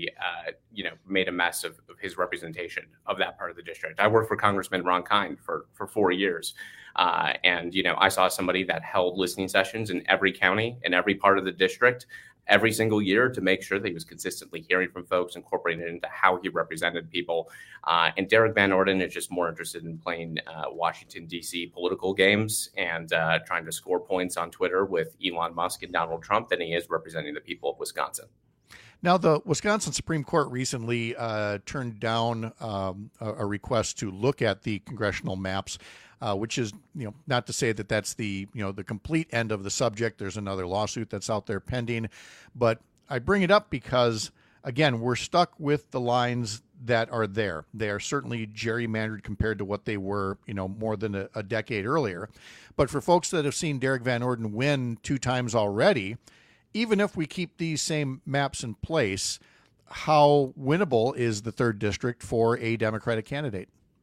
made a mess of his representation of that part of the district. I worked for Congressman Ron Kind for 4 years. And I saw somebody that held listening sessions in every county, in every part of the district, every single year to make sure that he was consistently hearing from folks, incorporating it into how he represented people. And Derek Van Orden is just more interested in playing Washington, D.C. political games and trying to score points on Twitter with Elon Musk and Donald Trump than he is representing the people of Wisconsin. Now, the Wisconsin Supreme Court recently turned down a request to look at the congressional maps, which is, not to say that that's the complete end of the subject. There's another lawsuit that's out there pending. But I bring it up because, again, we're stuck with the lines that are there. They are certainly gerrymandered compared to what they were, more than a decade earlier. But for folks that have seen Derek Van Orden win 2 times already, even if we keep these same maps in place, how winnable is the 3rd district for a Democratic candidate?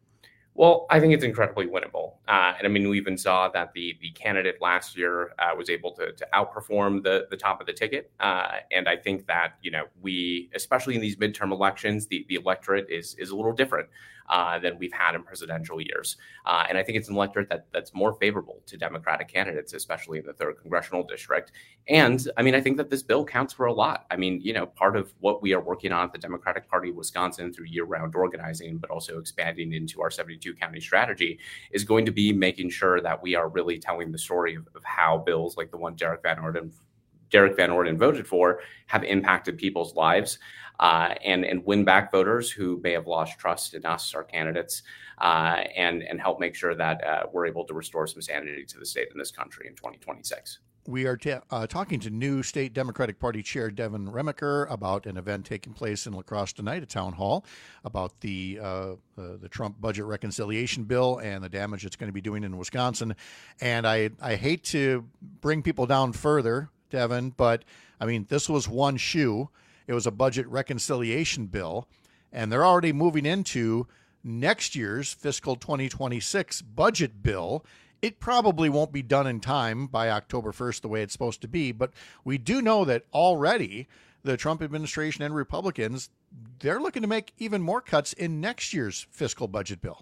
Well, I think it's incredibly winnable. And I mean, we even saw that the candidate last year was able to outperform the top of the ticket. And I think that, we, especially in these midterm elections, the electorate is a little different than we've had in presidential years. And I think it's an electorate that's more favorable to Democratic candidates, especially in the 3rd Congressional District. And I mean, I think that this bill counts for a lot. I mean, part of what we are working on at the Democratic Party of Wisconsin through year-round organizing, but also expanding into our 72 county strategy, is going to be making sure that we are really telling the story of how bills like the one Derek Van Orden voted for have impacted people's lives. And win back voters who may have lost trust in us, our candidates, and help make sure that we're able to restore some sanity to the state and this country in 2026. We are talking to new state Democratic Party Chair Devin Remaker about an event taking place in La Crosse tonight, a town hall, about the Trump budget reconciliation bill and the damage it's going to be doing in Wisconsin. And I hate to bring people down further, Devin, but I mean, this was one shoe. It was a budget reconciliation bill, and they're already moving into next year's fiscal 2026 budget bill. It probably won't be done in time by October 1st, the way it's supposed to be, but we do know that already the Trump administration and Republicans, they're looking to make even more cuts in next year's fiscal budget bill.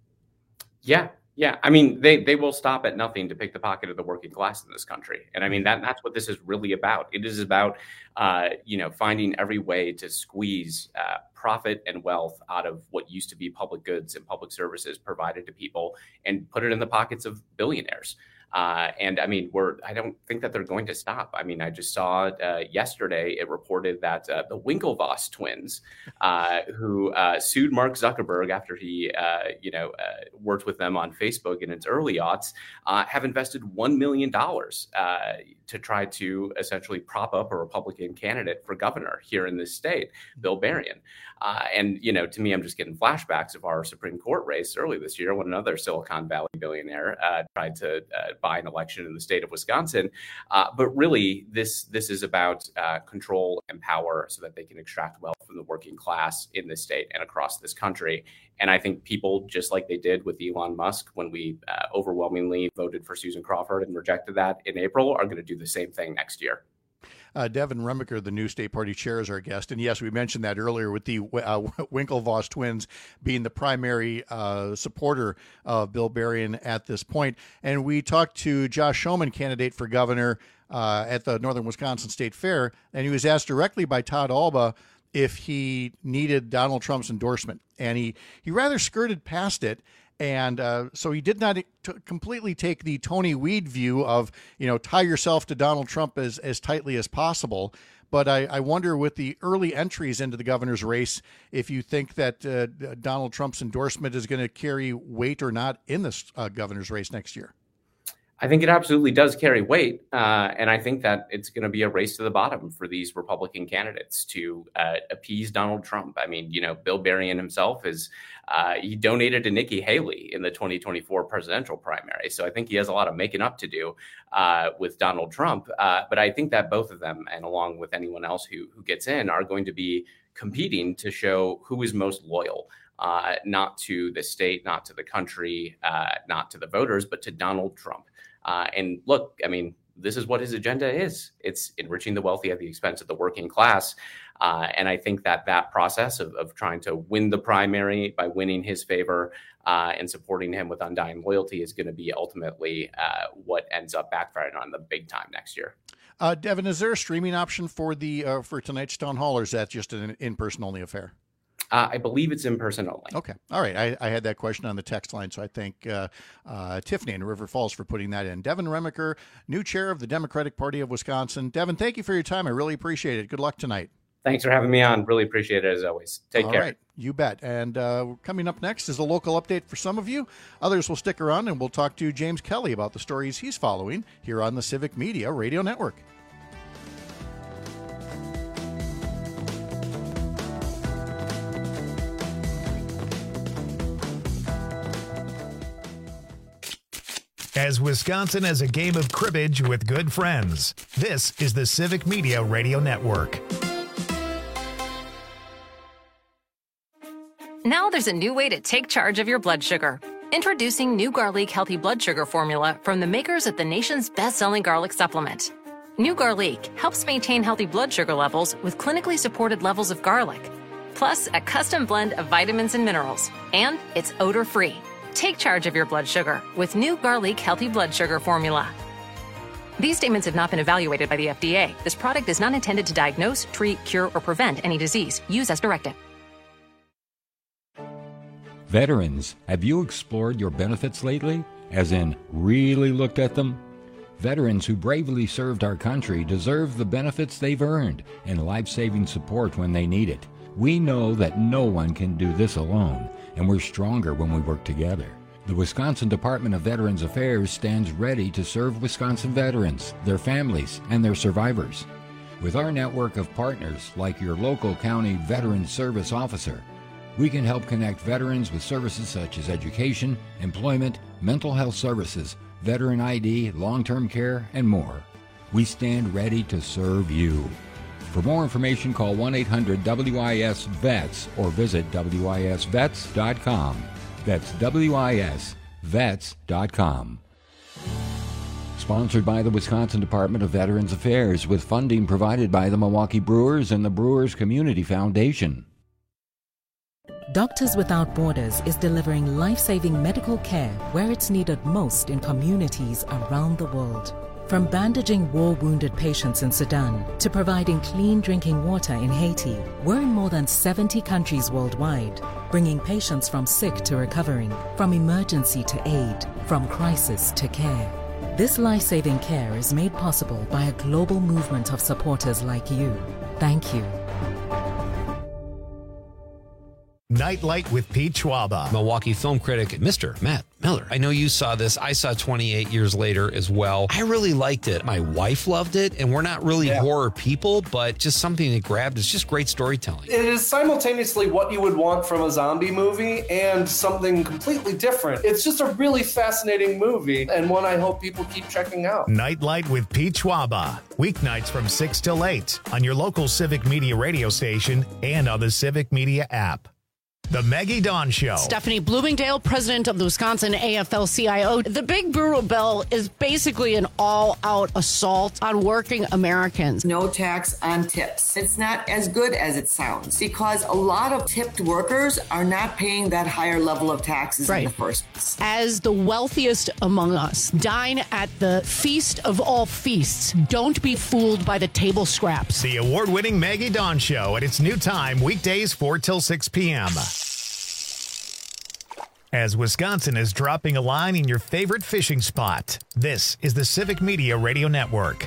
Yeah. I mean, they will stop at nothing to pick the pocket of the working class in this country. And I mean, that's what this is really about. It is about, finding every way to squeeze profit and wealth out of what used to be public goods and public services provided to people and put it in the pockets of billionaires. And I mean, I don't think that they're going to stop. I mean, I just saw yesterday it reported that the Winklevoss twins, who sued Mark Zuckerberg after he, worked with them on Facebook in its early aughts, have invested $1 million to try to essentially prop up a Republican candidate for governor here in this state, Bill Berrien. And to me, I'm just getting flashbacks of our Supreme Court race early this year when another Silicon Valley billionaire tried to buy an election in the state of Wisconsin. But really, this is about control and power so that they can extract wealth from the working class in this state and across this country. And I think people, just like they did with Elon Musk when we overwhelmingly voted for Susan Crawford and rejected that in April, are going to do the same thing next year. Devin Remaker, the new state party chair, is our guest. And yes, we mentioned that earlier with the Winklevoss twins being the primary supporter of Bill Berrien at this point. And we talked to Josh Schoeman, candidate for governor at the Northern Wisconsin State Fair, and he was asked directly by Todd Alba if he needed Donald Trump's endorsement. And he rather skirted past it. And so he did not completely take the Tony Weed view of, tie yourself to Donald Trump as tightly as possible. But I wonder, with the early entries into the governor's race, if you think that Donald Trump's endorsement is going to carry weight or not in this governor's race next year. I think it absolutely does carry weight. And I think that it's going to be a race to the bottom for these Republican candidates to appease Donald Trump. I mean, Bill Berrien himself he donated to Nikki Haley in the 2024 presidential primary. So I think he has a lot of making up to do with Donald Trump. But I think that both of them, and along with anyone else who gets in, are going to be competing to show who is most loyal. Not to the state, not to the country, not to the voters, but to Donald Trump. And look, I mean, this is what his agenda is. It's enriching the wealthy at the expense of the working class. And I think that process of trying to win the primary by winning his favor and supporting him with undying loyalty is going to be ultimately what ends up backfiring on them big time next year. Devin, is there a streaming option for for tonight's town hall, or is that just an in-person only affair? I believe it's in person only. Okay. All right. I had that question on the text line, so I thank Tiffany in River Falls for putting that in. Devin Remaker, new chair of the Democratic Party of Wisconsin. Devin, thank you for your time. I really appreciate it. Good luck tonight. Thanks for having me on. Really appreciate it, as always. Take care. All right. You bet. And coming up next is a local update for some of you. Others will stick around, and we'll talk to James Kelly about the stories he's following here on the Civic Media Radio Network. As Wisconsin as a game of cribbage with good friends. This is the Civic Media Radio Network. Now there's a new way to take charge of your blood sugar. Introducing new Garlic Healthy Blood Sugar Formula from the makers of the nation's best-selling garlic supplement. New Garlic helps maintain healthy blood sugar levels with clinically supported levels of garlic, plus a custom blend of vitamins and minerals, and it's odor-free. Take charge of your blood sugar with new Garlic Healthy Blood Sugar Formula. These statements have not been evaluated by the FDA. This product is not intended to diagnose, treat, cure, or prevent any disease. Use as directed. Veterans, have you explored your benefits lately? As in, really looked at them? Veterans who bravely served our country deserve the benefits they've earned and life-saving support when they need it. We know that no one can do this alone, and we're stronger when we work together. The Wisconsin Department of Veterans Affairs stands ready to serve Wisconsin veterans, their families, and their survivors. With our network of partners like your local county Veterans Service Officer, we can help connect veterans with services such as education, employment, mental health services, veteran ID, long-term care, and more. We stand ready to serve you. For more information, call 1-800-WIS-VETS or visit WISVets.com. That's WISVets.com. Sponsored by the Wisconsin Department of Veterans Affairs with funding provided by the Milwaukee Brewers and the Brewers Community Foundation. Doctors Without Borders is delivering life-saving medical care where it's needed most in communities around the world. From bandaging war-wounded patients in Sudan to providing clean drinking water in Haiti, we're in more than 70 countries worldwide, bringing patients from sick to recovering, from emergency to aid, from crisis to care. This life-saving care is made possible by a global movement of supporters like you. Thank you. Nightlight with Pete Schwaba. Milwaukee film critic, Mr. Matt Miller. I know you saw this. I saw 28 years later as well. I really liked it. My wife loved it, and we're not really horror people, but just something that grabbed. It's just great storytelling. It is simultaneously what you would want from a zombie movie and something completely different. It's just a really fascinating movie, and one I hope people keep checking out. Nightlight with Pete Schwaba. Weeknights from 6 till 8 on your local Civic Media radio station and on the Civic Media app. The Maggie Dawn Show. Stephanie Bloomingdale, president of the Wisconsin AFL-CIO. The Big Brutal Bill is basically an all-out assault on working Americans. No tax on tips. It's not as good as it sounds because a lot of tipped workers are not paying that higher level of taxes in the first place. As the wealthiest among us, dine at the feast of all feasts. Don't be fooled by the table scraps. The award-winning Maggie Dawn Show at its new time, weekdays 4 till 6 p.m. As Wisconsin is dropping a line in your favorite fishing spot, this is the Civic Media Radio Network.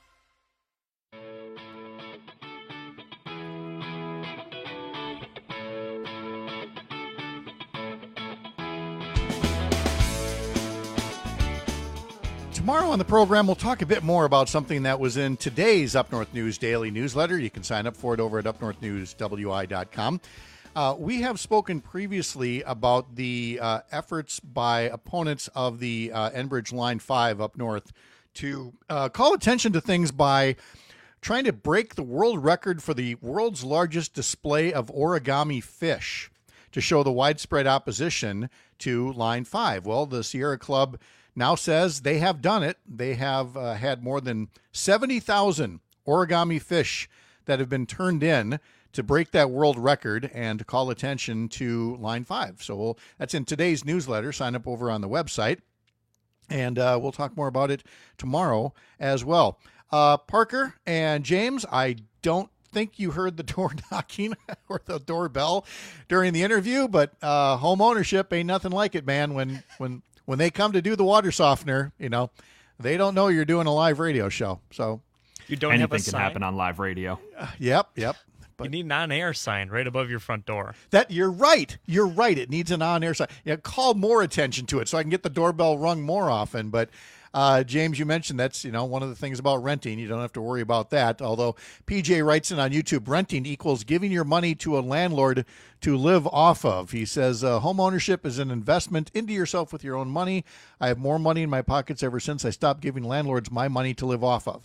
Tomorrow on the program, we'll talk a bit more about something that was in today's Up North News Daily newsletter. You can sign up for it over at upnorthnewswi.com. We have spoken previously about the efforts by opponents of the Enbridge Line 5 up north to call attention to things by trying to break the world record for the world's largest display of origami fish to show the widespread opposition to Line 5. Well, the Sierra Club now says they have done it. They have had more than 70,000 origami fish that have been turned in to break that world record and to call attention to Line 5. So that's in today's newsletter. Sign up over on the website, and we'll talk more about it tomorrow as well. Parker and James, I don't think you heard the door knocking or the doorbell during the interview, but home ownership ain't nothing like it, man. When they come to do the water softener, you know, they don't know you're doing a live radio show. So you don't have a sign. Anything can happen on live radio. Yep. But you need an on-air sign right above your front door. That you're right. It needs an on-air sign. Yeah, call more attention to it so I can get the doorbell rung more often. But James, you mentioned that's one of the things about renting. You don't have to worry about that. Although PJ writes in on YouTube, renting equals giving your money to a landlord to live off of. He says home ownership is an investment into yourself with your own money. I have more money in my pockets ever since I stopped giving landlords my money to live off of.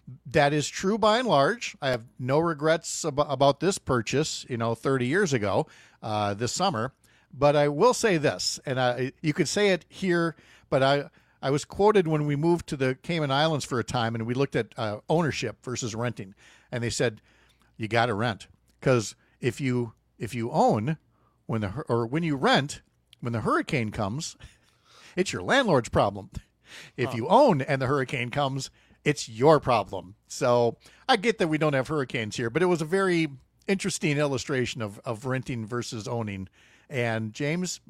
That is true by and large. I have no regrets about this purchase, 30 years ago, this summer. But I will say this, and you could say it here, but I was quoted when we moved to the Cayman Islands for a time, and we looked at ownership versus renting, and they said you got to rent, because if you own when you rent, when the hurricane comes, it's your landlord's problem. If you own and the hurricane comes, it's your problem. So I get that we don't have hurricanes here, but it was a very interesting illustration of renting versus owning. And James,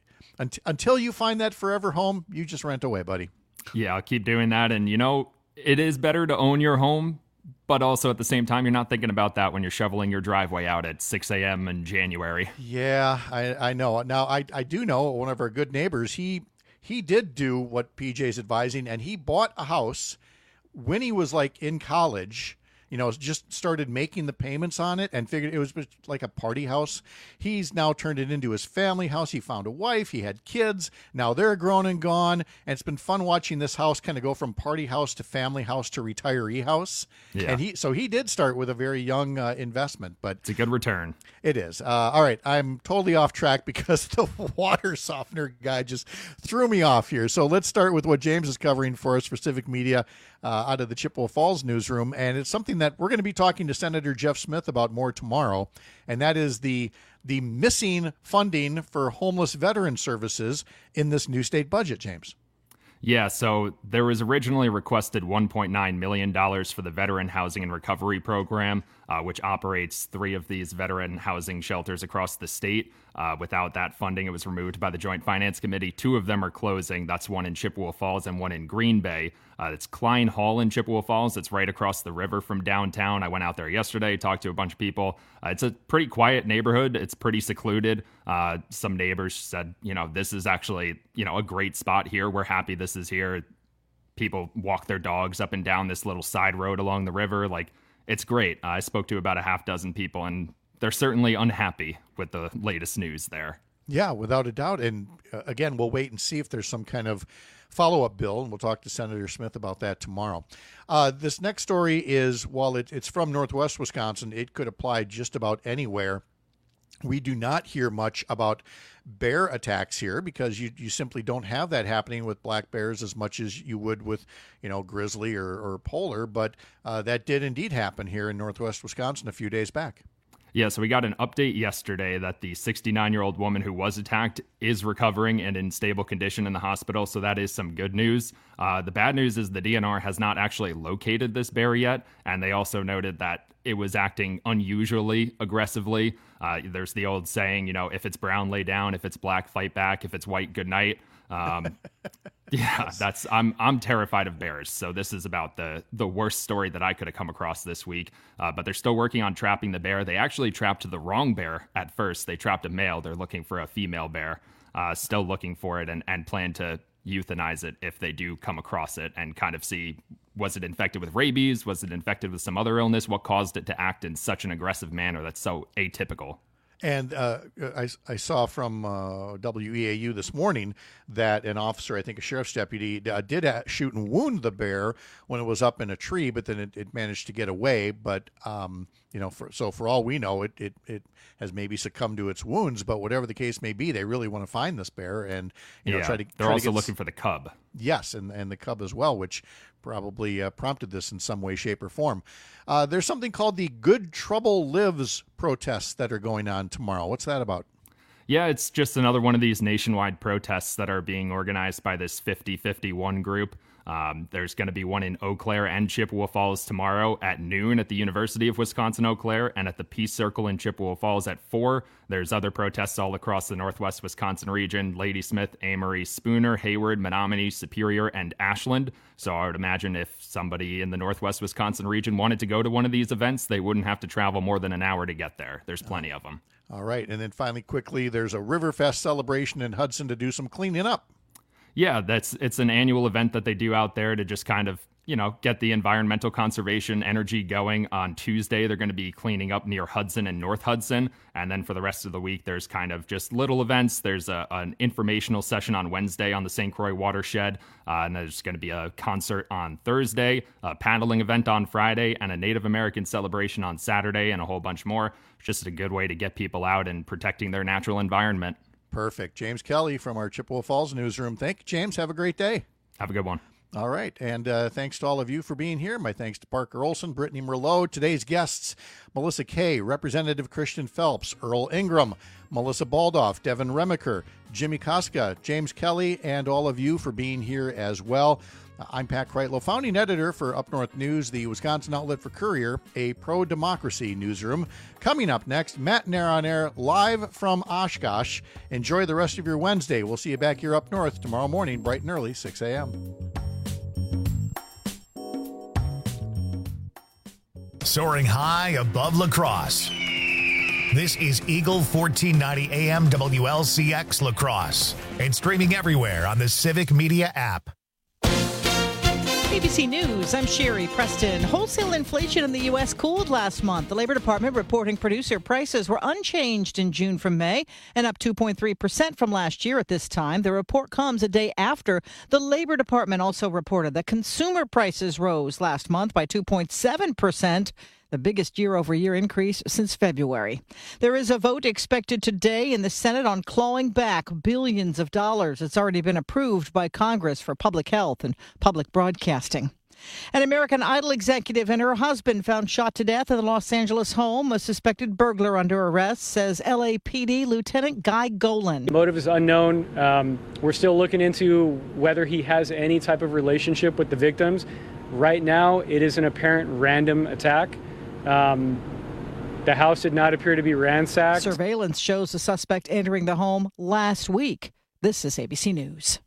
until you find that forever home, you just rent away, buddy. Yeah, I'll keep doing that. And, it is better to own your home, but also at the same time, you're not thinking about that when you're shoveling your driveway out at 6 a.m. in January. Yeah, I know. Now, I do know one of our good neighbors, he did do what PJ's advising, and he bought a house when he was in college, just started making the payments on it and figured it was like a party house. He's now turned it into his family house. He found a wife. He had kids. Now they're grown and gone. And it's been fun watching this house kind of go from party house to family house to retiree house. Yeah. And he did start with a very young investment, but it's a good return. It is. All right. I'm totally off track because the water softener guy just threw me off here. So let's start with what James is covering for us for Civic Media out of the Chippewa Falls newsroom. And it's something that we're going to be talking to Senator Jeff Smith about more tomorrow. And that is the missing funding for homeless veteran services in this new state budget, James. Yeah, so there was originally requested $1.9 million for the Veteran Housing and Recovery Program, which operates 3 of these veteran housing shelters across the state. Without that funding, it was removed by the Joint Finance Committee. 2 of them are closing. That's one in Chippewa Falls and one in Green Bay. It's Klein Hall in Chippewa Falls. It's right across the river from downtown. I went out there yesterday, talked to a bunch of people. It's a pretty quiet neighborhood. It's pretty secluded. Some neighbors said, this is actually, a great spot here. We're happy this is here. People walk their dogs up and down this little side road along the river. It's great. I spoke to about a half dozen people, and they're certainly unhappy with the latest news there. Yeah, without a doubt. And again, we'll wait and see if there's some kind of follow-up bill, and we'll talk to Senator Smith about that tomorrow. This next story is, while it's from Northwest Wisconsin, it could apply just about anywhere. We do not hear much about bear attacks here because you simply don't have that happening with black bears as much as you would with, grizzly or polar. But that did indeed happen here in Northwest Wisconsin a few days back. Yeah, so we got an update yesterday that the 69-year-old woman who was attacked is recovering and in stable condition in the hospital, so that is some good news. The bad news is the DNR has not actually located this bear yet, and they also noted that it was acting unusually aggressively. There's the old saying, if it's brown, lay down. If it's black, fight back. If it's white, good night. Yeah, I'm terrified of bears. So this is about the worst story that I could have come across this week. But they're still working on trapping the bear. They actually trapped the wrong bear at first. They trapped a male. They're looking for a female bear. Still looking for it and plan to euthanize it if they do come across it and kind of see, was it infected with rabies? Was it infected with some other illness? What caused it to act in such an aggressive manner that's so atypical? And I saw from WEAU this morning that an officer, I think a sheriff's deputy, did shoot and wound the bear when it was up in a tree, but then it managed to get away. But, for all we know, it has maybe succumbed to its wounds. But whatever the case may be, they really want to find this bear and try to. They're also looking for the cub. Yes, and the cub as well, which probably prompted this in some way, shape, or form. There's something called the Good Trouble Lives protests that are going on tomorrow. What's that about? Yeah, it's just another one of these nationwide protests that are being organized by this 50-51 group. There's going to be one in Eau Claire and Chippewa Falls tomorrow at noon at the University of Wisconsin-Eau Claire, and at the Peace Circle in Chippewa Falls at 4. There's other protests all across the Northwest Wisconsin region: Ladysmith, Amory, Spooner, Hayward, Menominee, Superior, and Ashland. So I would imagine if somebody in the Northwest Wisconsin region wanted to go to one of these events, they wouldn't have to travel more than an hour to get there. There's plenty of them. All right. And then finally, quickly, there's a Riverfest celebration in Hudson to do some cleaning up. Yeah, it's an annual event that they do out there to just kind of get the environmental conservation energy going. On Tuesday, they're going to be cleaning up near Hudson and North Hudson. And then for the rest of the week, there's kind of just little events. There's an informational session on Wednesday on the St. Croix watershed. And there's going to be a concert on Thursday, a paddling event on Friday, and a Native American celebration on Saturday, and a whole bunch more. It's just a good way to get people out and protecting their natural environment. Perfect. James Kelly from our Chippewa Falls newsroom. Thank you, James. Have a great day. Have a good one. All right, and thanks to all of you for being here. My thanks to Parker Olson, Brittany Merlot, today's guests, Melissa Kay, Representative Christian Phelps, Earl Ingram, Melissa Baldoff, Devin Remaker, Jimmy Koska, James Kelly, and all of you for being here as well. I'm Pat Kreitlow, founding editor for Up North News, the Wisconsin outlet for Courier, a pro-democracy newsroom. Coming up next, Matt Nair on Air, live from Oshkosh. Enjoy the rest of your Wednesday. We'll see you back here up north tomorrow morning, bright and early, 6 a.m. Soaring high above La Crosse. This is Eagle 1490 AM WLCX La Crosse and streaming everywhere on the Civic Media app. ABC News, I'm Sherry Preston. Wholesale inflation in the U.S. cooled last month. The Labor Department reporting producer prices were unchanged in June from May and up 2.3% from last year at this time. The report comes a day after the Labor Department also reported that consumer prices rose last month by 2.7%. The biggest year-over-year increase since February. There is a vote expected today in the Senate on clawing back billions of dollars. It's already been approved by Congress for public health and public broadcasting. An American Idol executive and her husband found shot to death in the Los Angeles home. A suspected burglar under arrest, says LAPD Lieutenant Guy Golan. The motive is unknown. We're still looking into whether he has any type of relationship with the victims. Right now, it is an apparent random attack. The house did not appear to be ransacked. Surveillance shows the suspect entering the home last week. This is ABC News.